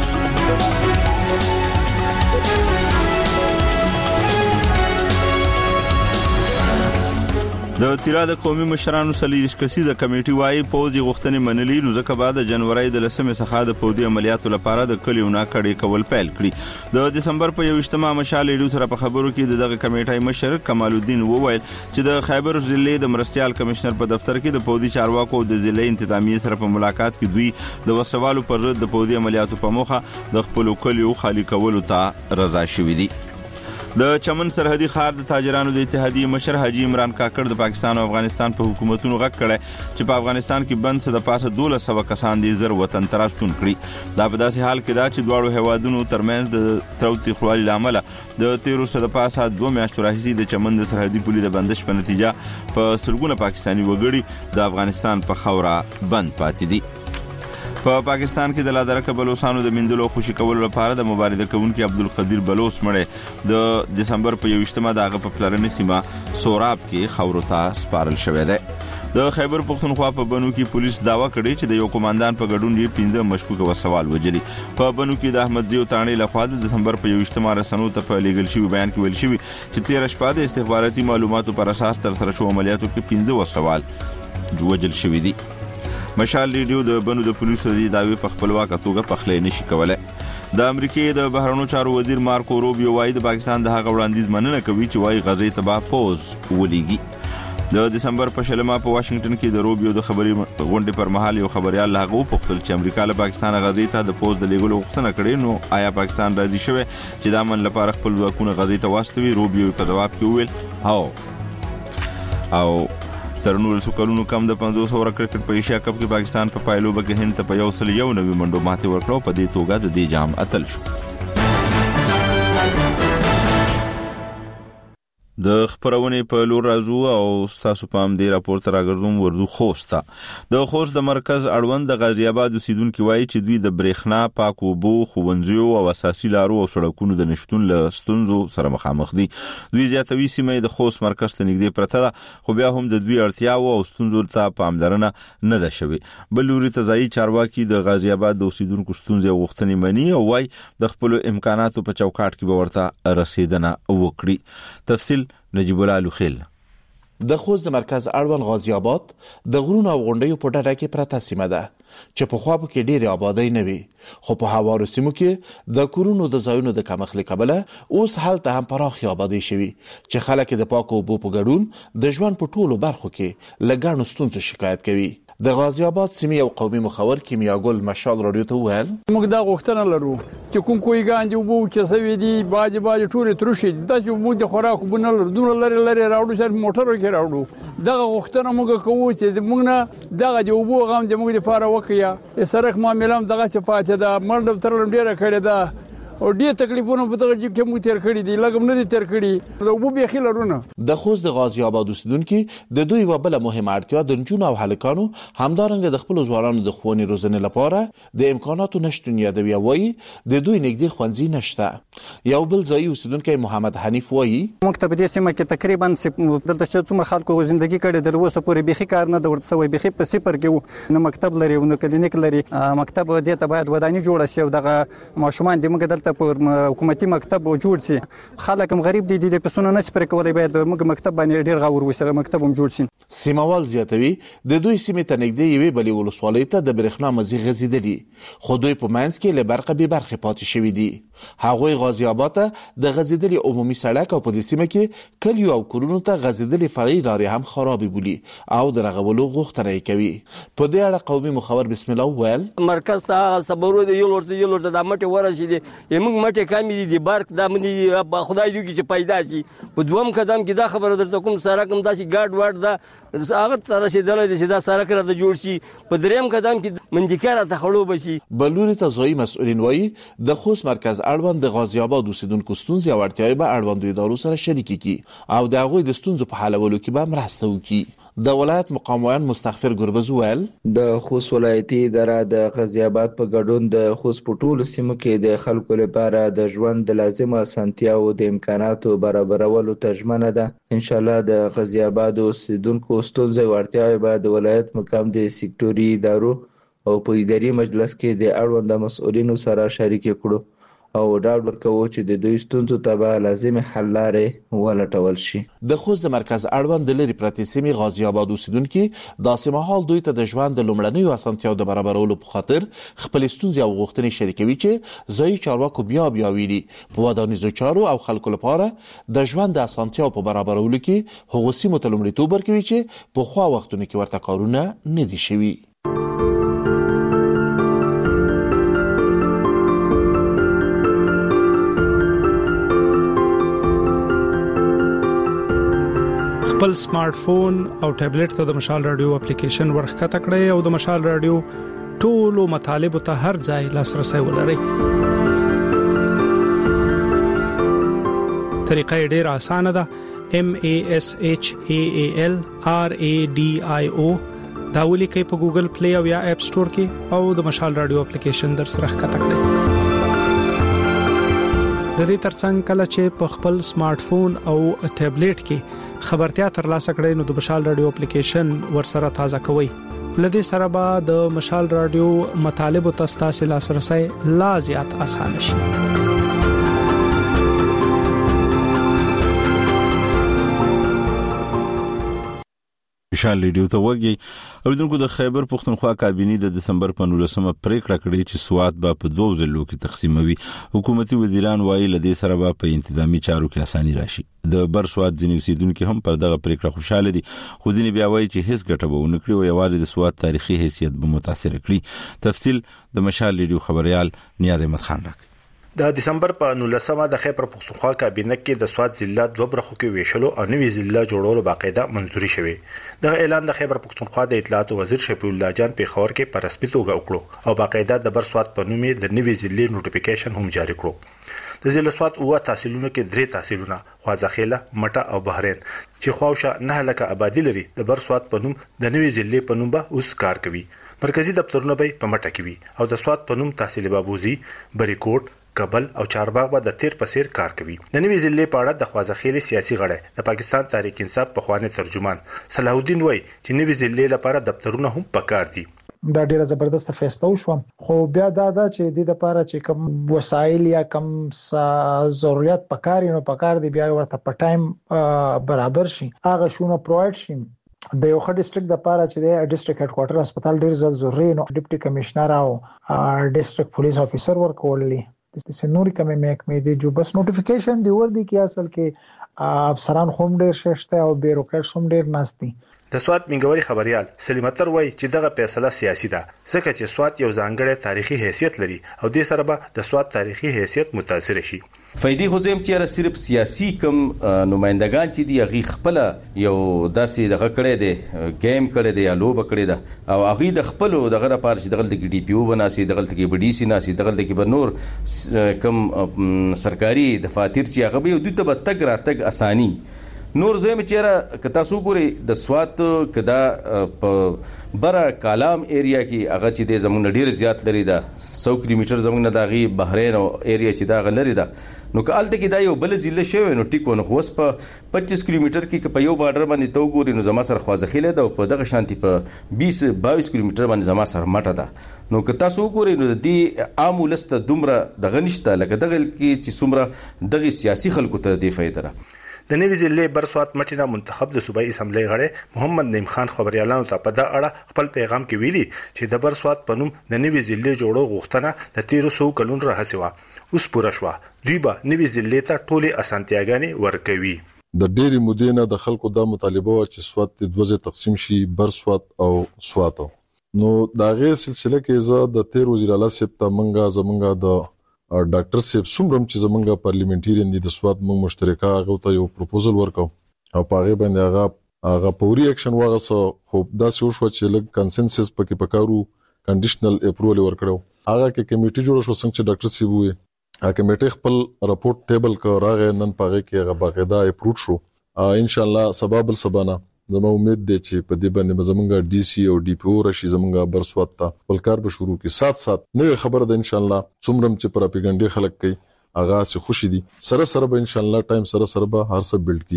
د تیرا د قومي مشرانو سلیش کسیزه کمیټي وايي پوځي غوښتنې منلي نو ځکه بعد د جنوري د لسمې څخه د پوځي عملیاتو لپاره د کلیو ناکړې کول پیل کړي. د دسمبر په یوشتمه مشال ریډیو سره په خبرو کې دغه کمیټي مشر کمال الدین وویل چې د خیبر ضلع د مرستيال کمشنر په دفتر کې د پوځي چارواکو د ضلع انتظامیه سره په ملاقات کې دوی د وسوالو پر ضد د پوځي عملیاتو په موخه د خپل کلیو خالی کولو ته رضا شوې دي. د چمن سرحدي ښار د تاجرانو د اتحادیې مشر حاجی عمران کاکړ د پاکستان او افغانستان په حکومتونو غږ کړی چې په افغانستان کې بند څه د پاسه دولس سوه کسان دي زر وطن ته راستون کړي. دا په داسې حال کې ده چې دواړو هیوادونو ترمنځ د تاوتریخوالي له امله د تیرو څه د پاسه دوه میاشتو راهیسې د چمن د سرحدي پولې د بندش په نتیجه په سلګونه پاکستاني وګړي د افغانستان په خاوره بند پاتې دي. په پا پاکستان کې د لادرکه بلوچستانو د مندلو خوشي کولو لپاره د مبارزه کوونکي عبدالقدیر بلوچ مړی د دسمبر په یوشتمه دغه په پلرنې سیمه سوراب کې خاورو ته سپارل شوی دی. د خیبر پختونخوا په بنو کې پولیس داوا کړی چې د یو کمانډان په ګډون یې پنځه مشکوک وسوال وجلي. په بنو کې د احمد زیو تانړي لخوا د دسمبر په یوشتمه رسنو ته په لیګل شوی بیان کې ویل شوی چې تیر شپه د استخباراتي معلوماتو پر اساس تر سره شو عملیاتو کې پنځه وسوال وجل شوی دي. مشال ریډیو د بنو د پولیسو د داوی په خپلواکه توګه پخلی نشي کولای. د امریکای د بهرنیو چارو وزیر مارکو روبیو وايي د پاکستان د هغه وړاندیز مننه کوي چې وايي غزې ته به پوز ولېږي. د دسمبر په شلمه په واشنگټن کې د روبیو د خبري غونډې پر مهال یو خبريال هغه وپوښتل چې امریکا له پاکستان غزې ته د پوز د لیږلو غوښتنه کړې نو آیا پاکستان راضي شوی چې د امن لپاره خپل ځواکونه غزې ته واستوي. روبیو په جواب کې وویل هاو او تر نور څو کلونو کم د پنځوس اوور کرکټ په ایشیا کپ کې پاکستان په پایلوبه کې هند ته په یو سل یو نوي منډو ماتې ورکړه. په دې توګه د دې جام اتل شو. د خبرونه په لور راځو او تاسو په دې راپور تر راګرځوم ورزو خوستا د خوست د مرکز اړوند د غازی آباد اوسیدونکو وایي چې دوی د برېښنا پاکو بو خوندزیو او اساسي لارو او سړکونو د نشټون له ستونزو سره مخامخ دي. دوی زیاتوي سیمه د خوست مرکز ته نږدې پرته ده خو بیا هم د دوی اړتیا او ستونزو ته پاملرنه نه ده شوې. بل لوري ته ځای چارواکي د غازی آباد د اوسیدونکو ستونزې غوښتنې مني او وايي د خپل امکاناتو په چوکاټ کې به ورته رسیدنه وکړي. تفصیل نجیب الله لوخیل. د خوست د مرکز اړوند غازی آباد د غرونو او غونډیو په ډډه کې پرته سیمه ده چې په خوا کې ډېرې آبادی نه وي خو په هوارو سیمو کې د کورونو د ځایونو د کمښت له کبله اوس هلته هم پراخې آبادی شوي چې خلک د پاکو اوبو په ګډون د ژوند په ټولو برخو کې له ګڼو ستونزو شکایت کوي. د غازی آباد سیمې یو قومي مخور کیمیاګل مشال رادیو ته وویل موږ دا غوښتنه لرو چې کوم کوی ګاندې وبو چې سوي دي باج باج ټول ترشي د چې موږ د خوراک بونه لرو دونه لري لري راوړو چې موټرو کې راوړو دغه غوښتنه موږ کوو چې موږ نه دغه د وبو غام د موږ د فاره وکیا سرک معاملې دغه چې پاتې ده مرډ تر ډیره کړی ده او ډېر تکلیفونه په دغه کې مو تیر کړی دي لکه نه دي تیر کړی او بو به خلرونه. د خوست د غازی آباد اوسیدونکو د دوی وبله مهمه اړتیا د نجونو او هلکانو همدارنګه د خپل ځوانانو د ښوونې روزنې لپاره د امکاناتو نشټون یادوي وایي د دوی نږدې ښوونځي نشته. یو بل ځای اوسیدونکو محمد حنیف وایي مکتب دې سیمه کې تقریبا دلته چې څومره خلکو ژوندۍ کړي د اوسه پورې بيخي کار نه د ورته سوي بيخي په صفر کې نو مکتب لري نو کلینیک لري مکتب دې ته باید وداني جوړ شي او دغه ماشومان د موږ دلته پر حکومتي مکتب جوړ شي خلک هم غریب دي د پسونه نش پر کولای باید موږ مکتب باندې ډیر غور وسره مکتب هم جوړ شي. سیموال زیاتوي د دوی سیمې ته نږدې یوې بلې ولسوالۍ ته د برېښنا مزي غځېدلي خو دوی په منځ کې له برقه به برخه پاتې شوی دي. هغوی غازی آباد ته د غځېدلي عمومي سړک او په دې سیمه کې کلیو او کورونو ته غځېدلي فرعي لارې هم خرابې بولي او د رغولو غوښتنه یې کوي. په دې اړه قومي مخور بسم الله وویل مرکز ته صبرو دی یو ورته یو ورته د مټه ورسېدي یمنګ مټه کمی دي بارک دا مني خدای دې چې پیدا شي په دوم قدم کې دا خبره درته کوم سره کوم داسي ګاډ واډ دا هغه سره شي دلته چې دا سره کړه د جوړ شي په دریم قدم کې منځکاره ته خړو بشي. بلوري ته ځای مسؤلین وایي د خوست مرکز اړوند د غازی آباد اوسیدونکو ستونزې او اړتیاوې به اړوندو ادارو سره شریک کړي او د هغوی د ستونزو په حلولو کې به مرسته وکړي. د ولایت مقامویان مستغفر ګربز ویل د خوست ولایتي اداره د غازی آباد په ګډون د خوست په ټولو سیمو کې د خلکو لپاره د ژوند د لازمه اسانتیاو د امکاناتو برابرولو ته ژمنه ده. ان شاء الله د غازی آباد اوسیدونکو ستونزې او اړتیاوې به د ولایت مقام د سکتوري ادارو او په اداري مجلس کې د اړوند مسؤلینو سره شریک کړو او ډاډ ورکوي چې د دوی ستونزو ته به لازم حل لارې ولټول شي. د خوست د مرکز اړوند د لری پرتې سیمې غازی آباد اوسیدونکو د سیمهال دوی ته د ژوند د لومړنیو اسانتیاو د برابرولو په خاطر خپل ستونزې او غوښتنې شریکوي چې ځای چارواکو بیا بیا ویلي په ودانیزو چارو او خلکو لپاره د ژوند د اسانتیاو په برابرولو کې هغه سیمو ته لومړیتوب ورکوي چې په خوا وختونو کې ورته کارونه نه دي شوي. خپل سمارټ فون او ټابلیټ ته د مشال رادیو اپلیکیشن ورخته کړئ او د مشال رادیو ټولو مطالب ته هر ځای لاسرسي ولرئ. طریقه ډیره اسانه ده. M A S H A A L R A D I O دا ولیکئ په ګوګل پلی او یا اپ سٹور کې او د مشال رادیو اپلیکیشن در سره ښکته کړئ. د دې ترڅنګ کله چې په خپل سمارټ فون او ټابلیټ کې خبرتیا ترلاسه کړئ نو د مشال رادیو اپلیکیشن ورسره تازه کوئ. لدې سره به د مشال رادیو مطالب او تاسو لاسرسي لا زیات اسانه شي. مشال رادیو ته وګي اوریدونکو د خیبر پختونخوا کابینې د دسمبر په نولسمه پریکړه کړې چې سواد به په دوه ځلو کې تقسیموي. حکومتي وزیران وايي لدې سره به په انتظامی چارو کې اساني راشي. د بر سواد ځینې اوسیدونکو هم پر دغه پریکړه خوشاله دي خو ځینې بیا وایي چې هیڅ ګټه به ونه کړي او یوازې د سواد تاریخي حیثیت به متاثر کړي. تفصیل د مشال رادیو خبريال نیاز احمد خان راکړي. د دسمبر په نولسمه د خیبر پختونخوا کابینه کې د سواد ضلع دوه برخو کې ویشلو او نوي ضلع جوړولو باقاعده منځوري شوې. د اعلان د خیبر پختونخوا د اطلاعات وزیر شفیع الله جان په خبر کې په رسمي توګه وکړو او باقاعده د بر سواد په نوم د نوي ضلع نوټیفیکیشن هم جاری کړو. د ضلع سواد اوه تحصیلونو کې درې تحصیلونه خوازخیله مټه او بحرین چې خواوشه نه لکه آبادی لري د بر سواد په نوم د نوي ضلع په نوم به اوس کار کوي. مرکزی دفترونه به په مټه کې وي او د سواد په نوم تحصیل بابوزي بریکوټ کابل او چارباغ به د تیر پسیر کار کوي. د نوي ضلع په اړه د خوازخیل سیاسي غړی د پاکستان تحریک انصاف په خوانه ترجمان صلاح الدین وای چې نوي ضلع لپاره دفترونه هم پکار دي. دا ډیره زبردست فیصله وشو خو بیا دا دا چې د لپاره چې کوم وسایل یا کوم ضرورت پکار نو پکار دی بیا ورته په ټایم برابر شي هغه شونه پرووایډ شي. د یو خډ ډیسټریکټ د لپاره چې د ډیسټریکټ هډ کوارټر هسپتال ډیر ضروري نو ډیپټي کمشنر او ډیسټریکټ پولیس افیسر ورکوللی د سنوري کمې محکمې دی جو بس نوټیفیکیشن دی ور دي کې اصل کې افسران هم ډیر ششته او بیروکراټس هم ډیر ناشتي. د سواد منګوري خبريال سلیم اتر وای چې دغه فیصله سیاسي ده ځکه چې سواد یو ځانګړی تاریخي حیثیت لري او د سره به د سواد تاریخي حیثیت متاثر شي. فائدې خو زم چې را صرف سیاسي کم نمائندگان چې دی غي خپل یو داسې دغه کړي دي گیم کړي دي یا لوب کړي ده او هغه د خپل دغه لپاره چې دغه د ډي پی او بناسي دغه د بي ډي سي ناسي دغه د بنور کم سرکاري دفاتر چې هغه به دوی ته تګ را تګ اساني نور زم چې را تاسو ګوري د سواد کدا په بره کالام ایریا کې هغه چې د زمون ډیر زیات لري دا سو کیلومتر زمون دغه بحرین او ایریا چې دا غلري دا نو کالته کې دا یو بل ضلع شوی نو ټیکو نو خوس په پچیس کیلومتر کې په یو بارډر باندې تو ګوري نو زما سره خوازخیله دا په دغه شانتي په بیس بایس کیلومتر باندې زما سره ماټه ده نو که تاسو ګوري نو د عام ولست دومره دغه نشته لکه دغه کې چې څومره دغه سیاسي خلکو ته دی فائدہ ده. د نوي ضلع بر سواد مټینا منتخب د صوبایي اسمبلی غړی محمد نعیم خان خبريالانو ته په دا اړه خپل پیغام کې ویلي چې د بر سواد په نوم د نوي ضلع جوړو غوښتنه د تیرو سو کلون راهسي وا اوس پوره شو دوی به نوي ضلع ته ټولي اسانتیاګانې ورکوي. د ډېری مودې د خلکو د مطالبه چې سواد د دوه تقسیم شي بر سواد او سواد نو دا غي سلسله کې زه د تیر وزیر اعلی سپ ته منګه زمنګا د ډاکټر سیب سومرم چې زمونږه پارلیمنټریان دي د سواد موږ مشترکه هغه ته یو پروپوزل ورکاو او پاره باندې هغه هغه پوري اکشن واغسه خو دا څه شو چې لګ کنسنسس پکې پکارو کنډیشنل اپروول ورکړو هغه کې کمیټي جوړ شو څنګه چې ډاکټر سیب وي هغه کمیټي خپل رپورت ټیبل کړ راغی نن پاره کې هغه باقاعده اپروډ شو ان شاء الله سبب السبانه زما امید دی چې په دې باندې زمونږه ډي سي او ډي پی او راشي زمونږه بر سواد ته خپل کار به شروع کی سات سات نوې خبره ده ان شاء الله څومره چې پراپګاندا خلک کوي هغه سه خوشي دي سره سره به ان شاء الله ټایم سره سره به هر څه بلډ کی.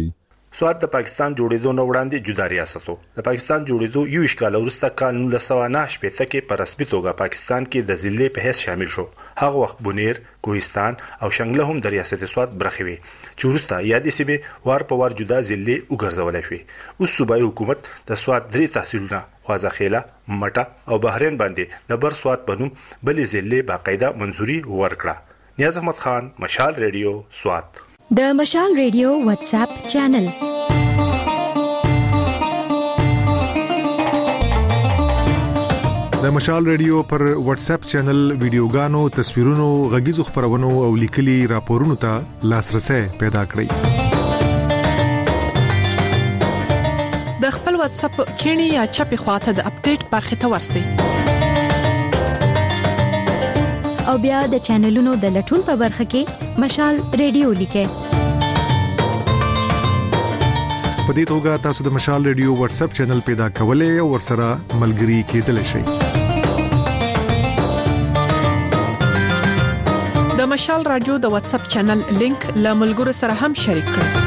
سواد د پاکستان جوړېدو نه وړاندې جدا ریاست و. د پاکستان جوړېدو یو اشکال وروسته کال نولس سوه نهه شپېته کې په رسمي توګه پاکستان کې د ضلع په حیث شامل شو. هغه وخت بونیر، کوهستان او شنګله هم د ریاست سواد برخې وي چې وروسته یادې سیمې وار په وار جدا ضلع وګرځولې شوې. اوس صوبایي حکومت د سواد درې تحصیلونه خوازخیله، مټه او بحرین باندې د بر سواد په نوم بلې ضلع باقاعده منځوري ورکړه. نیاز احمد خان، مشال ریډیو، سواد. د مشال ریډیو واتس اپ چینل. د مشال ریډیو پر واتس اپ چینل ویډیوګانو، تصویرونو، غږیزو خبرونو او لیکلي راپورونو ته لاسرسي پیدا کړئ. د خپل واتس اپ کینی یا چپی خواته د اپډیټ برخه ته ورسئ. او بیا د چینلونو د لټون په برخه کې مشال ریډیو لیکئ. په دې توګه تاسو د مشال ریډیو واتس اپ چینل پیدا کولای او ورسره ملګري کېدلی شئ. د مشال رادیو د واتس اپ چینل لینک له ملګرو سره هم شریک کړئ.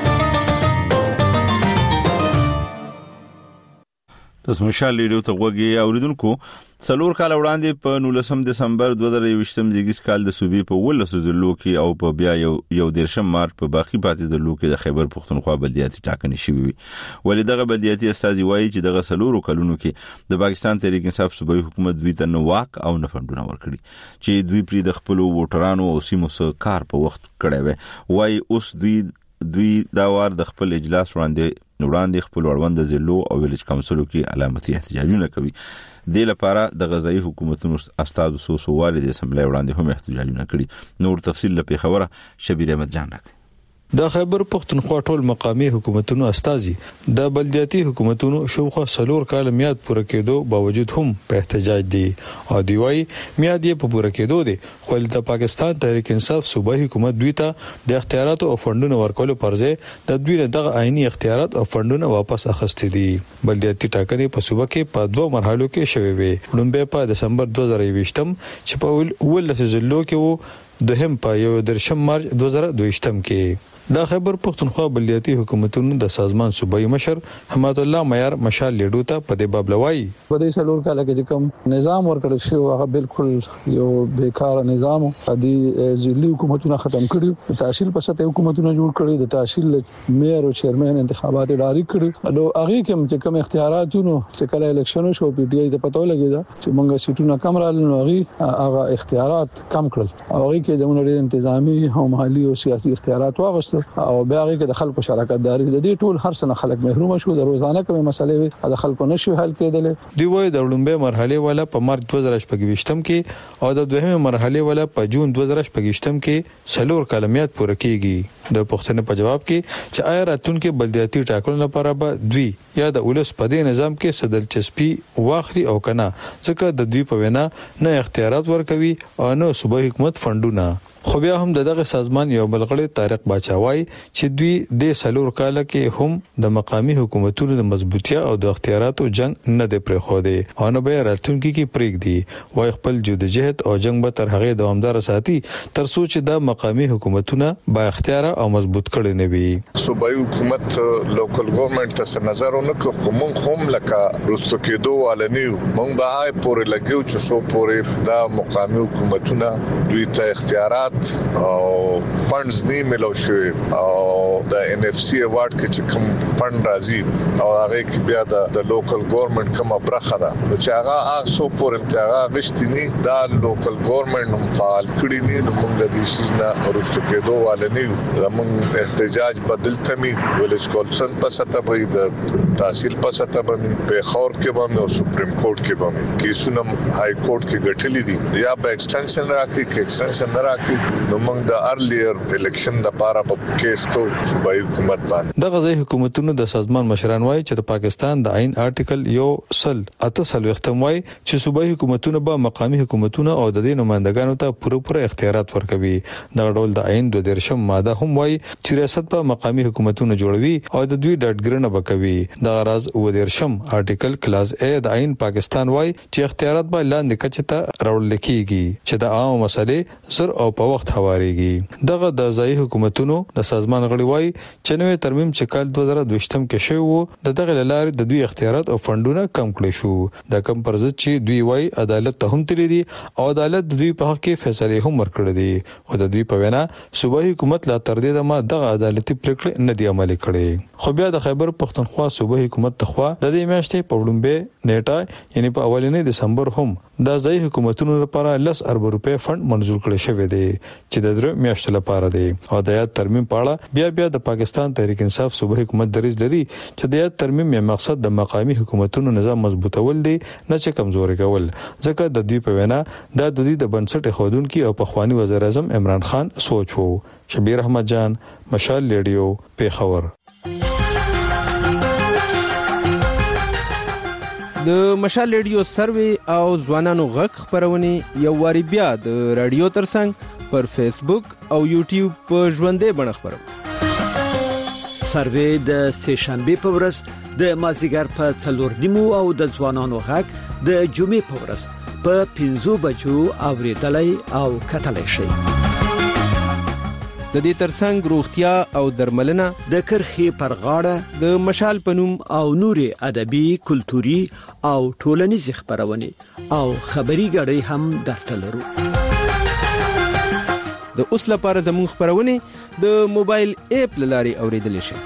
تاسو مشال ریډیو ته غوږی اوریدونکو. څلور کال وړاندې په نولسم دسمبر دوه زره یوویشتم زیږیز کال د صوبې په ولسو ضلعو کې او په بیا یو یو دیرشم مارچ په باقی پاتې ضلعو کې د خیبر پښتونخوا بلدیاتي ټاکنې شوې وي. ولې دغه بلدیاتي استازي وایي چې دغه څلورو کلونو کې د پاکستان تحریک انصاف صوبایي حکومت دوی ته نه واک او نه فندونه ورکړي چې دوی پرې د خپل ووټرانو او سیمو سره کار په وخت کړی وي. وایي اوس دوی دوی دا وار د خپل اجلاس وړاندې وړاندې خپل وړوند ضلعو او ویلج کونسلو کې علامتي احتجاجونه کوي. د لپاره د غذایی حکومتونو استاد سو سو والد اسمبلی وړاندې هم احتجاجونه کړي. نور تفصیل لپاره خبره شبیر احمد جان راکړي. د خیبر پښتونخوا ټول مقامی حکومتونو استازي د بلدیاتي حکومتونو شوخه سلور کال میاد پوره کېدو باوجود هم په احتجاج دي او دی وايي میاد یې په پوره کېدو دي خو د پاکستان تحریک انصاف صوبایي حکومت دوی ته د اختیارات او فندونو ورکولو پرځه د دوی دغه عیني اختیارات او فندونه واپس اخستې دي. بلدیاتي ټاکنې په صوبه کې په دوه مرحلو کې شوې وي. لومبه په دسمبر دوه زره یوویشتم چې په ولس ضلعو کې وو، دوهم په یو درشم مارچ دوه زره دویشتم کې. د خیبر پښتونخوا بلدیاتي حکومتونو د سازمان صوبایي مشر حماد الله معیار مشال لیډو ته په دې باب لوي. په دې څلور کال کې کوم نظام ورکړل شو هغه بالکل یو بیکاره نظام و. د ځلي حکومتونو ختم کړي، تحصیل په سطح حکومتونو جوړ کړي، د تحصیل میئر او چیرمن انتخابات ډاری کړي. نو هغه کې کوم اختیاراتونو چې کله الیکشن شو پی ټی آی د پتو لګیدا چې مونږه سیټونه کم رال نو هغه اختیارات کم کړل. هغه کې د مونږ انتظامی او مالی او سیاسي اختیارات واغستل او بیا هغه کې د خلکو شراکت داري د دې ټول هر څنګه خلک محروم شو. د روزانه کومه مسلې د خلکو نشو حل کېدل. دی وای د لومبه مرحله ولا په مارچ دوه زره شپږ کې او د دوهمه مرحله ولا په جون دوه زره شپږ کې سلور کلمیات پوره کیږي. د پښتنې په جواب کې چې آیا راتلونکو بلدیاتي ټاکنو لپاره به دوی یا د ولس په دې نظام کې صدل چسپي واخلي او کنه ځکه د دوی په وینا نه اختیارات ورکوي او نه صوبایي حکومت فندونه. خو بیا هم دغه سازمان یو بلغړی طارق باچاوای چې دوی د سلور کال کې هم د مقامی حکومتونو د مضبوطیا او د اختیاراتو جنگ نه دی پرې خو دی او نه به راتلونکي کې پرېګ دی. وای خپل جدوجہد او جنگ به تر هغه دوامدار ساتي تر څو چې د مقامی حکومتونه با اختیار او مضبوط کړي نه وي. صوبایي حکومت لوکل ګورنمنت ته نظر ونکړو خو مونږ هم لکه رستو کېدو ولنیو مونږ به هاي پورې لګیو چې سو پورې د مقامی حکومتونه دوی ته اختیارات او فندز نه ملو شوی او د ان اف سی ایوارډ کې چې کوم فند راځي او هغه کې بیا د لوکل ګورنمنت کومه برخه ده چې هغه هغه سو پورې هغه غشتنی د لوکل ګورنمنت هم فعال کړی نه نو موږ د دې شیز نه ورستو کېدو والنی زموږ احتجاج بدل تمي ویلج کونسل په سطح باندې د تحصیل په سطح باندې په خور کې باندې او سپریم کورټ کې باندې کیسونه های کورټ کې غټلې دي یا به ایکسټنشن راکړي کې ایکسټنشن نه راکړي نو موږ د ارلیر الیکشن لپاره په کیس ته صوبایي حکومت باندې د غزي حکومتونو د سازمان مشران وایي چې د پاکستان د عین آرټیکل یو سل اته سل وختم وایي چې صوبایي حکومتونه به مقامی حکومتونه او د دې نمائندګانو ته پوره پوره اختیارات ورکوي. د ډول د عین د درشم ماده هم وایي چې ریاست په مقامی حکومتونو جوړوي او د دوی ډټګرنه وکوي. د راز و درشم آرټیکل کلاس ا د عین پاکستان وایي چې اختیارات به لاندې کچته راوړل کیږي چې د عام مسلې سر او په په وخت هواريږي. دغه د ځای حکومتونو د سازمان غړي وایي چې نوې ترمیم چې کال دوه زره دوه کې شوی وو د دغه لارې د دوی اختیارات او فندونه کم کړي شو. د کم پرځ چې دوی وایي عدالت ته هم تللی دي او عدالت د دوی په حق کې فیصله هم ورکړي دي، خو د دوی په وینا صوبایي حکومت لا تر دې دمه دغه عدالتي پریکړه نه دی عملي کړې. خو بیا د خیبر پختونخوا صوبایي حکومت تخوا د دې میاشتې په وړاندې نیټه یعنی په اولنې دسمبر هم د ځای حکومتونو لپاره لس ارب روپے فند منزور کړی شوی دی چې د درو میاشتو لپاره دی. او د یاد ترمیم په اړه بیا بیا د پاکستان تحریک انصاف صوبایي حکومت دریځ لري چې د یاد ترمیم یو مقصد د مقامی حکومتونو نظام مضبوطول دی نه چې کمزوري کول، ځکه د دوی په وینا د دوی د بنسټ خودونکو او پخوانی وزیر اعظم عمران خان سوچ وو. شبیر احمد جان، مشال ریډیو، پیښور. د مشال ریډیو سروي او ځوانانو غږ خبرونه یو واری بیا د رادیو ترڅنګ پر فیسبوک او یوټیوب په ژوندې بڼه خبرو. سروي د سه شنبه په ورځ د مازیګر په څلور نیمو او د ځوانانو غږ د جمعې په ورځ په پنځو بجو اوریدلای او کتلای شي. د دې ترڅنګ روغتیا او درملنه د کرخي پر غاړه د مشال پنوم او نوري ادبي، کلتوري او ټولنیز خبرونه او خبري غړي هم درته لرو. د اوس لپاره زموږ خبرونه د موبایل اپ لاري اوریدل شي.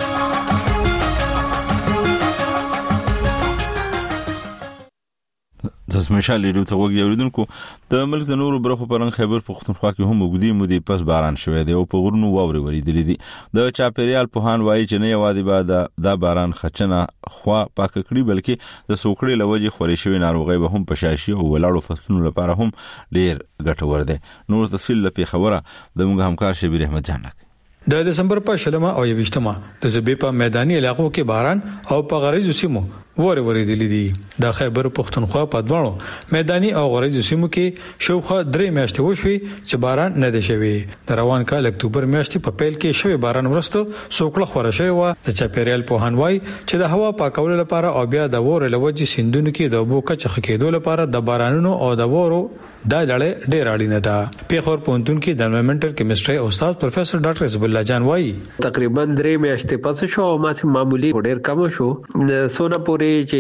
د مشال ریډیو ته وګورئ اوریدونکو. د ملک د نورو برخو پرنګ خیبر پختونخوا کې هم وګړي مودي پس باران شوی دی او په غرونو واوري وریدلې دي. د چاپیریال پوهان وایي چې نه یوازې بعد د باران خچنه خوا پاک کړي بلکې د سوکړې لوجې خوري شوی ناروغي به هم پشاشي او ولاړو فصلونو لپاره هم ډیر ګټور دی. نور تفصیل لپاره خبره د موږ همکار شبیر احمد جان. د دسمبر په شلمه او یوشتمه د زبې په میداني علاقو کې باران او په غریزو سیمو وره ورېدلې دي. د خیبر پختونخوا په دوړو میداني او غریزو سیمو کې شوخه درې میاشتې وشوي چې باران نه دی شوی. د روان کال اکتوبر میاشتې په پیل کې شوی باران ورسته سوکړه خوره شوی و. د چاپیریال پوهان وایي چې د هوا پاکولو لپاره او بیا د وره لوجې سیندونو کې د اوبو کچه خکېدو لپاره د بارانونو او د وورو دا لړۍ ډېر اړینه ده. پیښور پونتون کې د انوایرنمنټل کیمستري استاد پروفیسور ډاکټر حزب الله جان وایي تقریبا درې میاشتې پس شو او ماسه معمولی ډېر کم شو. د سونه پورې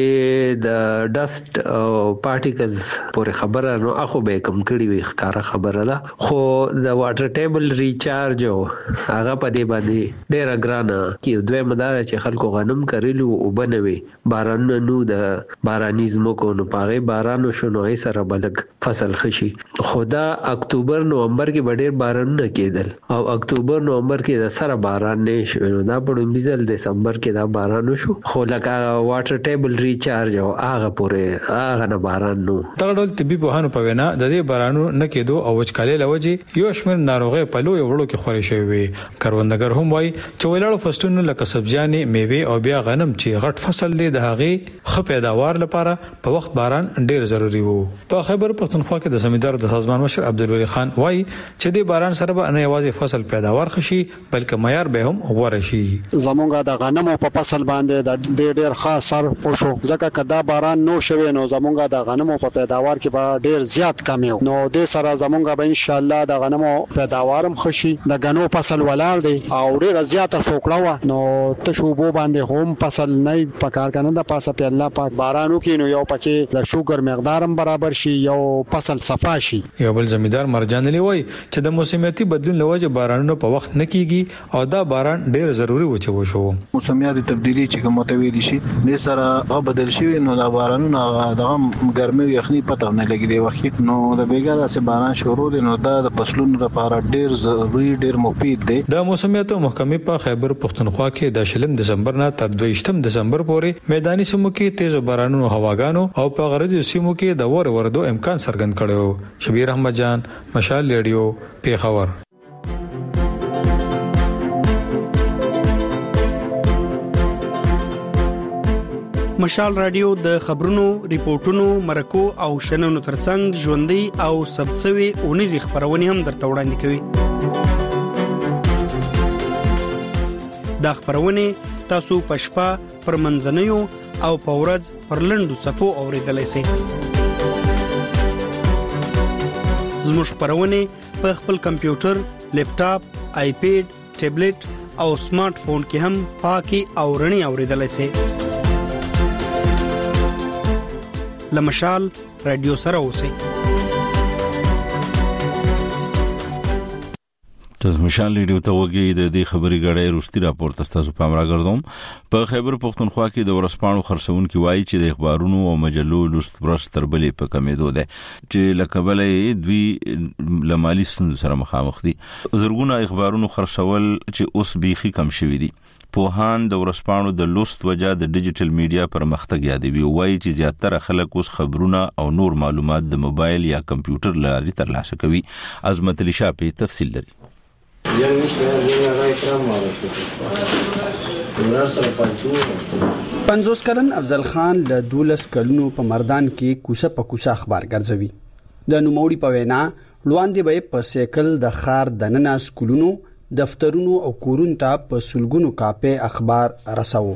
چې د ډست او پارټیکلز پورې خبره نو اخو به کم کړي وي ښکارا خبره ده، خو د واټر ټیبل ریچارج او هغه په دې باندې ډېر ګرانه کې دوی مدار چې خلکو غنم کړلو او بنوي باران نو د بارانیزمو کو نو پاغه بارانو شنو یې سره بلګ فصل خشي. خدا اکتوبر نومبر کې ډېر باران نه کېدل او اکتوبر نومبر کې د سره باران نه شو نو دا په ډیمبیزل دسمبر کې دا باران شو، خو لکه واټر ټیبل ریچارج او هغه پورې هغه نه باران نو. دغه ډول طبي پوهانو په وینا د دې بارانو نه کېدو او وچکالۍ لوجې یو شمېر ناروغي په لوی وړو کې خوري شوی وي. کروندګر هم وایي چې ولاړو فصلونو لکه سبزیانې، میوه او بیا غنم چې غټ فصل دی د هغه ښه پیداوار لپاره په وخت باران ډیر ضروری وو. په خیبر پختونخوا کې د زمیندار د سازمان مشر عبدالولی خان وایي چې د باران سره به نه یوازې فصل پیداوار خشي بلکې معیار به هم غوړ شي. زمونږ د غنمو په فصل باندې د ډیر خاص سر پوشو ځکه کدا باران نو شوي نو زمونږ د غنمو په پیداوار کې به ډیر زیات کمیو. نو د سره زمونږ به ان شاء الله د غنمو پیداوارم خشي. د غنو فصل ولاړ دی او ډیر زیاته سوکړه و نو تشوبو باندې هم فصل نه پکار کنه د پاسه په الله پاک بارانو کې نو یو پکې د شوګر مقدارم برابر شي یو فصل صفا شي. یو بل زمیندار مرجان علی وای چې د موسمیاتي بدلون لوجه بارانونو په وخت نه کیږي او دا باران ډیر ضروری و چې وشو. موسمیاتي تبدیلی چې کوم متویل شي د سره هغه بدل شي نو د بارانونو دغه ګرمي یخني پته نه لګي دی وخت نو د بیګا د باران شروع دي نو دا د فصلونو لپاره ډیر ضروری ډیر مفید دی. د موسمیاتو محکمې په خیبر پختونخوا کې د شلم دسمبر نه تر دویشتم دسمبر پورې میداني سیمو کې تیز بارانونو هواګانو او په غرضی سیمو کې د ور وردو امکان څرګند کړو. شبیر احمد جان، مشال ریډیو، پیښور. مشال رادیو د خبرونو، ریپورتونو، مرکو او شننو ترڅنګ ژوندۍ او سبڅوي اونیزي خبرونه هم درته وړاندې کوي. دا خبرونه تاسو پښپا پر منځنیو او په ورځ پر لندو صفو اوریدلای شئ. زموږ خبرونه په خپل کمپیوټر، لیپټاپ، آیپیډ، ټابلیټ او سمارټ فون کې هم پاکي او رڼي اوریدلای شئ. لمشال رادیو سره اوسئ. تاسو ریډیو ته وګورئ. د دې خبري غړې روستي راپور تاسو پام راګرځوم. په خیبر پختونخوا کې د ورسپانو خرڅونکو وایي چې د اخبارونو او مجلو لوست پرس تربلې په کمیدو ده چې لکبلې دوی لمالي ستونزو سره مخامخ دي. زرګونه اخبارونو خرڅول چې اوس بيخي کم شوي دي. پوهان د ورسپانو د لوست وجه د ډیجیټل میډیا پرمختګ یادوي. وایي چې زیاتره خلک اوس خبرونه او نور معلومات د موبایل یا کمپیوټر لاري ترلاسه کوي. عظمت علي شاه په تفصیل لري. پنځوس کلن افضل خان له دولس کلونو په مردان کې کوسه په کوسه اخبار ګرځوي. د نوموړي په وینا لوندې به په سیکل د خار دننه سکولونو، دفترونو او کورونو ته په سلګونو کاپه اخبار رساو.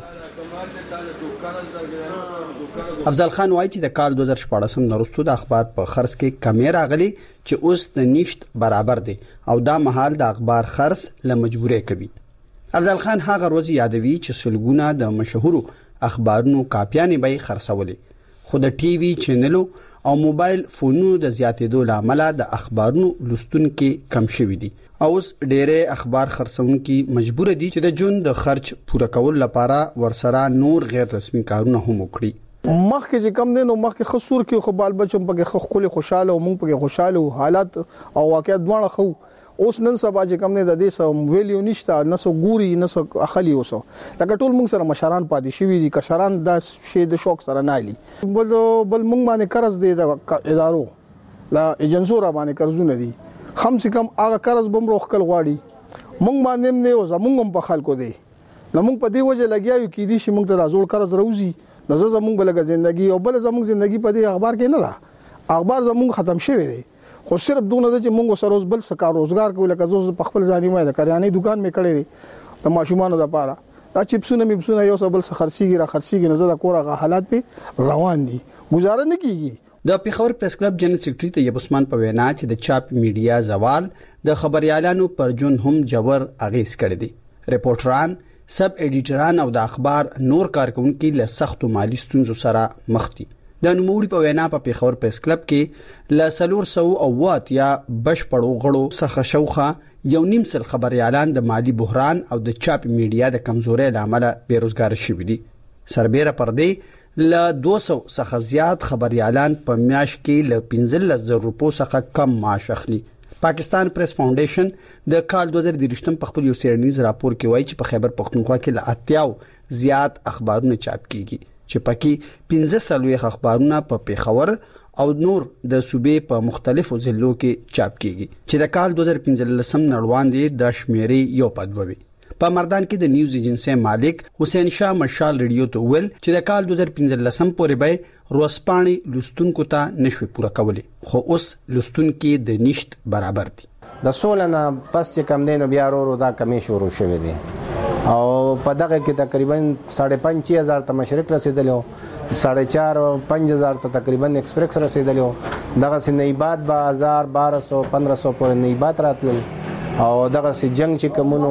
افضل خان وایي چې د کال دوه هزار شپږ نه وروسته د اخبار په خرڅ کې کمی راغلي چې اوس د نشټ برابر دي او دا مهال د اخبار خرڅ له مجبورې کوي. افضل خان هغه ورځ یادوي چې سلګونه د مشهورو اخبارونو کاپیانې به خرڅولې، خو د ټي وي چینلو او موبایل فونونو د زیاتېدو لامل د اخبارونو لوستونکو کم شوي دي. اوس ډېرې اخبار خرڅونکي مجبور دي چې د جون د خرچ پوره کول لپاره ورسره نور غیر رسمي کارونه هم وکړي. مخکې چې کم دین او مخکې خصور کې خو بال بچم پکې خو خولي خوشاله او مونږ پکې خوشاله حالات او واقعیت دواړه خو. اوس نن سبا چې کم نه د دې سم ویلیو نشته، نه سو ګوري نه سو اخلي اوسو لکه ټول مونږ سره مشران پاتې شوی دي. کشران د شی د شوق سره نه علي بل بل مونږ باندې قرض دی د ادارو لا ایجنسو را باندې قرضونه دي. خم چې کم هغه قرض بم روخل غواړي مونږ باندې نه او زمونږ هم په خلکو دی. نو مونږ په دې وجه لګیاو کې دي چې مونږ ته رازول قرض روزي. نو زمونږ بلګه ژوندۍ او بل زمونږ ژوندۍ په دې اخبار کې نه ده. اخبار زمونږ ختم شوی دی. خو صرف دونه د چې مونږ سره روز بل څه کار روزګار کوي. لکه زوز په خپل ځاني مې د کریانې دکان مې کړې دي د ماشومانو لپاره. دا چپسونه مې بسونه یو څه بل څه خرڅيږي را خرڅيږي نه زده کورغه حالات په روان دي. گزاره نه کیږي. د پیښور پریس کلب جنرال سیکریټری طیب عثمان په وینا چې د چاپ میډیا زوال د خبريالانو پر جون هم جبر اغیز کړی دی. ریپورټران، سب ایډیټران او د اخبار نور کارکونکو له سختو مالی ستونزو سره مخ دي. د نوموړي په وینا په پیښور پریس کلب کې ل سلور سو او وات یا بشپړو غړو څخه شوخه یو نیم سل خبريالان د مالی بحران او د چاپ میډیا د کمزورۍ لامل بیروزګار شوي دي. سربېره پر دې ل دوه سو څخه زیات خبريالان په میاشت کې ل پنځلس زره روپو څخه کم معاش اخلي. پاکستان پریس فاونډیشن د کال دوه هزار دریشتم په خپل یو سیرنیز راپور کې وایي چې په خیبر پختونخوا کې ل اتیاو زیات اخبارونه چاپ کیږي چې پکې پنځه سلوي اخبارونه په پیښور او نور د صوبې په مختلفو ضلعو کې چاپ کیږي چې د کال دوه هزار پنځلسم نړوان دي د شمیرې یو پدوي. په مردان کې د نیوز ایجنسی مالک حسین شاه مشال ریډیو ته ویل چې د کال دوه هزار پنځلسم پورې به روسپانی لستونکو ته نشوي پوره کولی، خو اوس لستونکو د نشټ برابر دي. د سولنا پس چې کم دینو بیا ورو دا کمی شروع شوه دي او په دغه کې تقریبا ساڑھے پنځه هزار ته مشرق رسیدلو، ساڑھے چار پنځه هزار ته تقریبا ایکسپریس رسیدلو. دغه سي نیبات به هزار بارہ سو پندرہ سو پورې نیبات راتل او دغه سي جنگ چې کومونو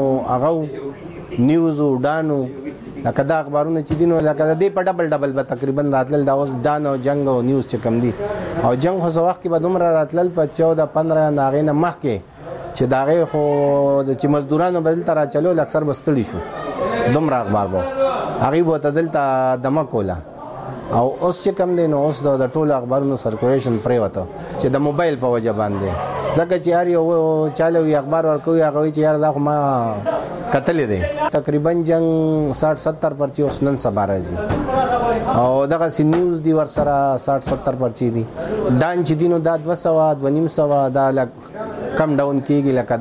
هغه نیوز او ډانو لکه دا اخبارونه چې دینو لکه د دې په ډبل ډبل به تقریبا راتل. دا اوس ډان او جنگ او نیوز چې کم دي او جنگ خو وخت کې به دومره راتل په چودہ پندرہ ناغې نه مخکې چې داغه خو چې مزدورانو بدل تر چلو اکثر بستړي شو دومره اخبار وو هغه بو تدل ته دمه کوله او اوس چې کم دین اوس د ټولو اخبارونو سرکولیشن پرې وته چې د موبایل په وجه باندې ځکه چې یار یو چالو اخبار ورکوي هغه چې یار دا ما قتل دي تقریبا جنگ ساٹھ ستر پرچی اوس نن سبا راځي او دغه سی نیوز دی ور سره ساٹھ ستر پرچی دي دان چې دینو دا دوه سو د نیم سو دا کم ډاون کیږي لکه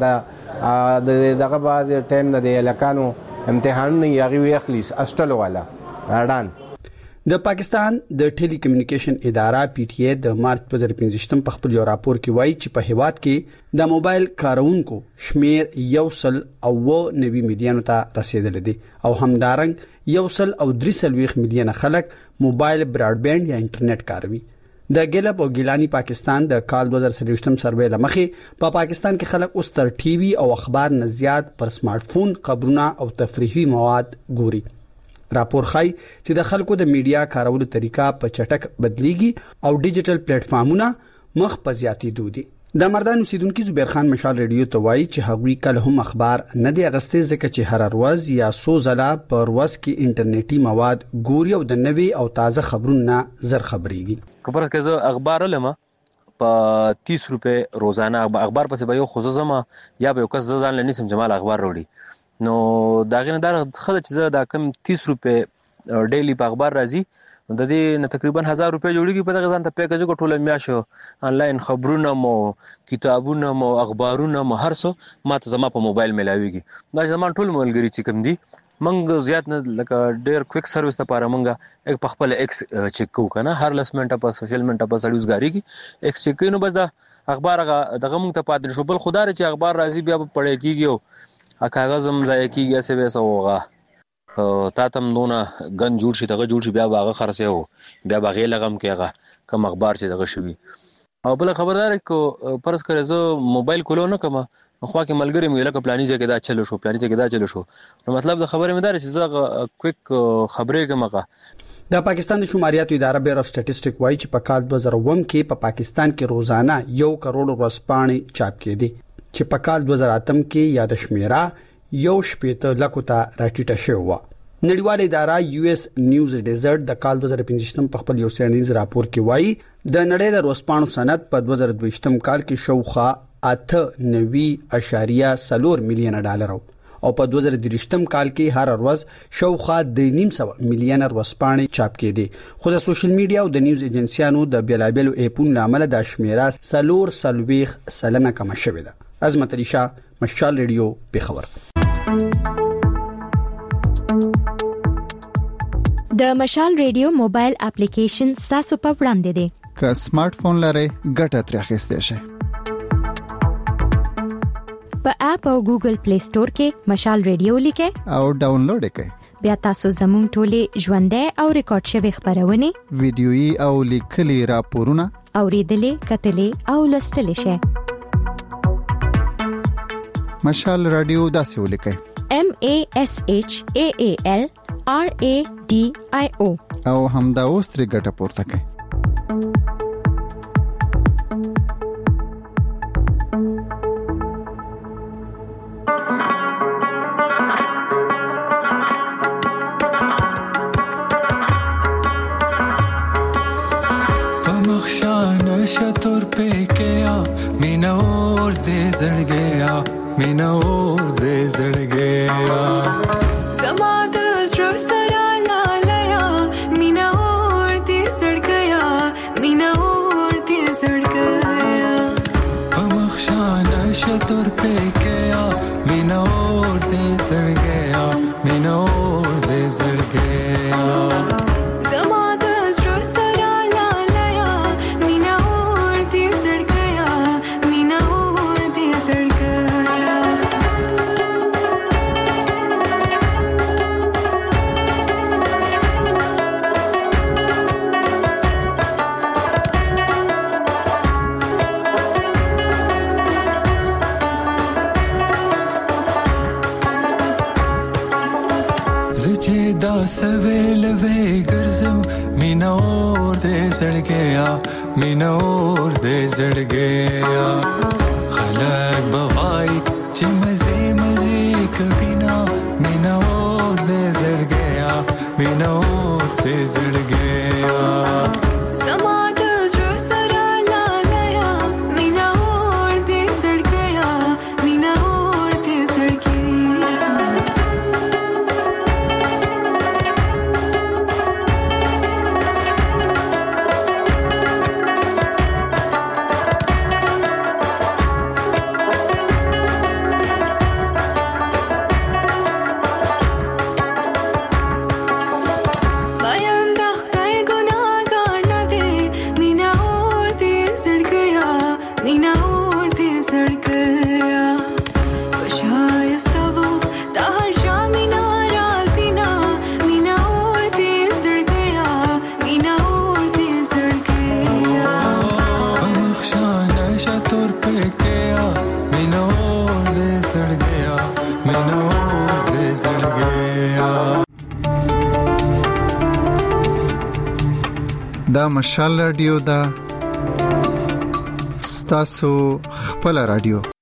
دا دغه باز ټایم د الکانو امتحان نه یغي ویخلی استلو والا راډان. د پاکستان د ټیلی کمیونیکیشن اداره پی ټی ای د مارچ په زر پنځشتم په خپل یو راپور کې وایي چې په هیواد کې د موبایل کارونکو شمیر یو سل او نوي میلیون ته رسیدلی دی او همدارنګ یو سل او درې سلويخ میلیون خلک موبایل براډباند یا انټرنیټ کاروي. د ګلب او ګیلانی پاکستان د کال دوه هزار سرویشتم سروې لمخې په پا پاکستان کې خلک اوس تر ټي وي او اخبار نه زیات پر سمارټ فون خبرونه او تفریحي مواد ګوري. راپور ښایي چې د خلکو د میډیا کارولو طریقه په چټک بدلیږي او ډیجیټل پلیټ فارمونه مخ په زیاتېدو دي. د مردان اوسیدونکو زبیر خان مشال ریډیو ته وایي چې هغوی کله هم اخبار نه دی اغستې ځکه چې هر ورځ یا څو ځله په ورځ کې انټرنیټي مواد ګوري او د نوي او تازه خبرونه زر خبريږي. خبره کې زه اخبار لمه په تیس روپے روزانه اخبار پسې به یو خصوصا یا به یو کس ځان لنی سم جمال اخبار وروړي نو داغه نه دا خله چې زه دا کم تیس روپے ډیلی په اخبار راځي د دې نه تقریبا هزار روپے جوړیږي په دغه ځان ته پیکج کو ټوله میاشو انلاین خبرونه مو کتابونه مو اخبارونه مو هر څه ماته زما په موبایل ملاويږي دا زما ټول ملګری چې کوم دي منګ زیات نه لکه ډیر کویک سرویس لپاره منګه یک په خپل ایکس چیک کو کنه هر لس منټه په سوشل منټه په سړیوزګاری کې ایکس چیک کینو بس دا اخبار دغه مونږ ته پاتې شو بل خدای چې اخبار راځي بیا په پړې کیږي او کاغذ هم ځای کیږي اسه وسوغه تا تم نونه غن جوړ شي دغه جوړ شي بیا باغه خرڅه وو بیا باغې لغم کېغه کوم اخبار چې دغه شوی او بل خبردار کو پرس کړه زه موبایل کولو نه کوم خو کې ملګری مې لکه پلاني ځای کې دا چلو شو پلاني ځای کې دا چلو شو نو مطلب د خبرې مې دا چې زه کویک خبرې کومه د پاکستان د شماریاتو اداره بیره سټټیسټیک وایي چې په کال دوه هزار اووه کې په پاکستان کې روزانه یو کروڑ ورځپاڼې چاپ کېدي چې په کال دوه هزار اتم کې یاد شمیره یو شپېته لکو ته راټیټه شوه. نړیواله اداره یو اس نیوز ډیزرټ د کال دوه هزار پنځه په خپل یو سیرنیز راپور کې وایي د نړۍ د ورځپاڼو صنعت په دوه هزار دوه کال کې شوخه اته نوي اشاریه څلور میلیونه ډالر او په دوه هزار درې کال کې هر ورځ شوخه د نیم سو میلیونه ورځپاڼې چاپ کېدي خو د سوشل میډیا او د نیوز ایجنسیانو د بیلابل اپونو لامل د شمیره څلور سلويخ سلنه کم شوې ده. عظمت علي شاه مشال ریډیو پیښور. د مشال ریډیو موبایل اپلیکیشن تاسو په وړاندې دی. که سمارټ فون لرئ ګټه ترې اخیستئ شئ. په اپ او ګوګل پلی سٹور کې مشال ریډیو لیکئ او ډاونلوډ کړئ. بیا تاسو زموږ ټولې ژوندۍ او ریکارډ شوی خبرونه ویډیويي او لیکلي راپورونه اوریدلې کتلې او لوستلې شئ. مشال رادیو داسې ولیکئ M A S H A A L R A D I O او همدا اوس ترې ګټه پورته کړئ. शतुर पे गया मीना और दे जड़ गया मीना और दे जड़ गया समाद सरा लाया मीना और दे जड़ गया मीना और दे जड़ गया बमखशाना शतुर पे गया मीना और दे जड़ गया मीना और दे जड़ गया सवेल वे गर्जम मीना और दे जड़ गया मीना और दे जड़ गया खलक बवाई ची मजे मजे कभी ना मीना और दे जड़ गया मीना और दे जड़ गया دا مشال رادیو دا ستاسو خپل رادیو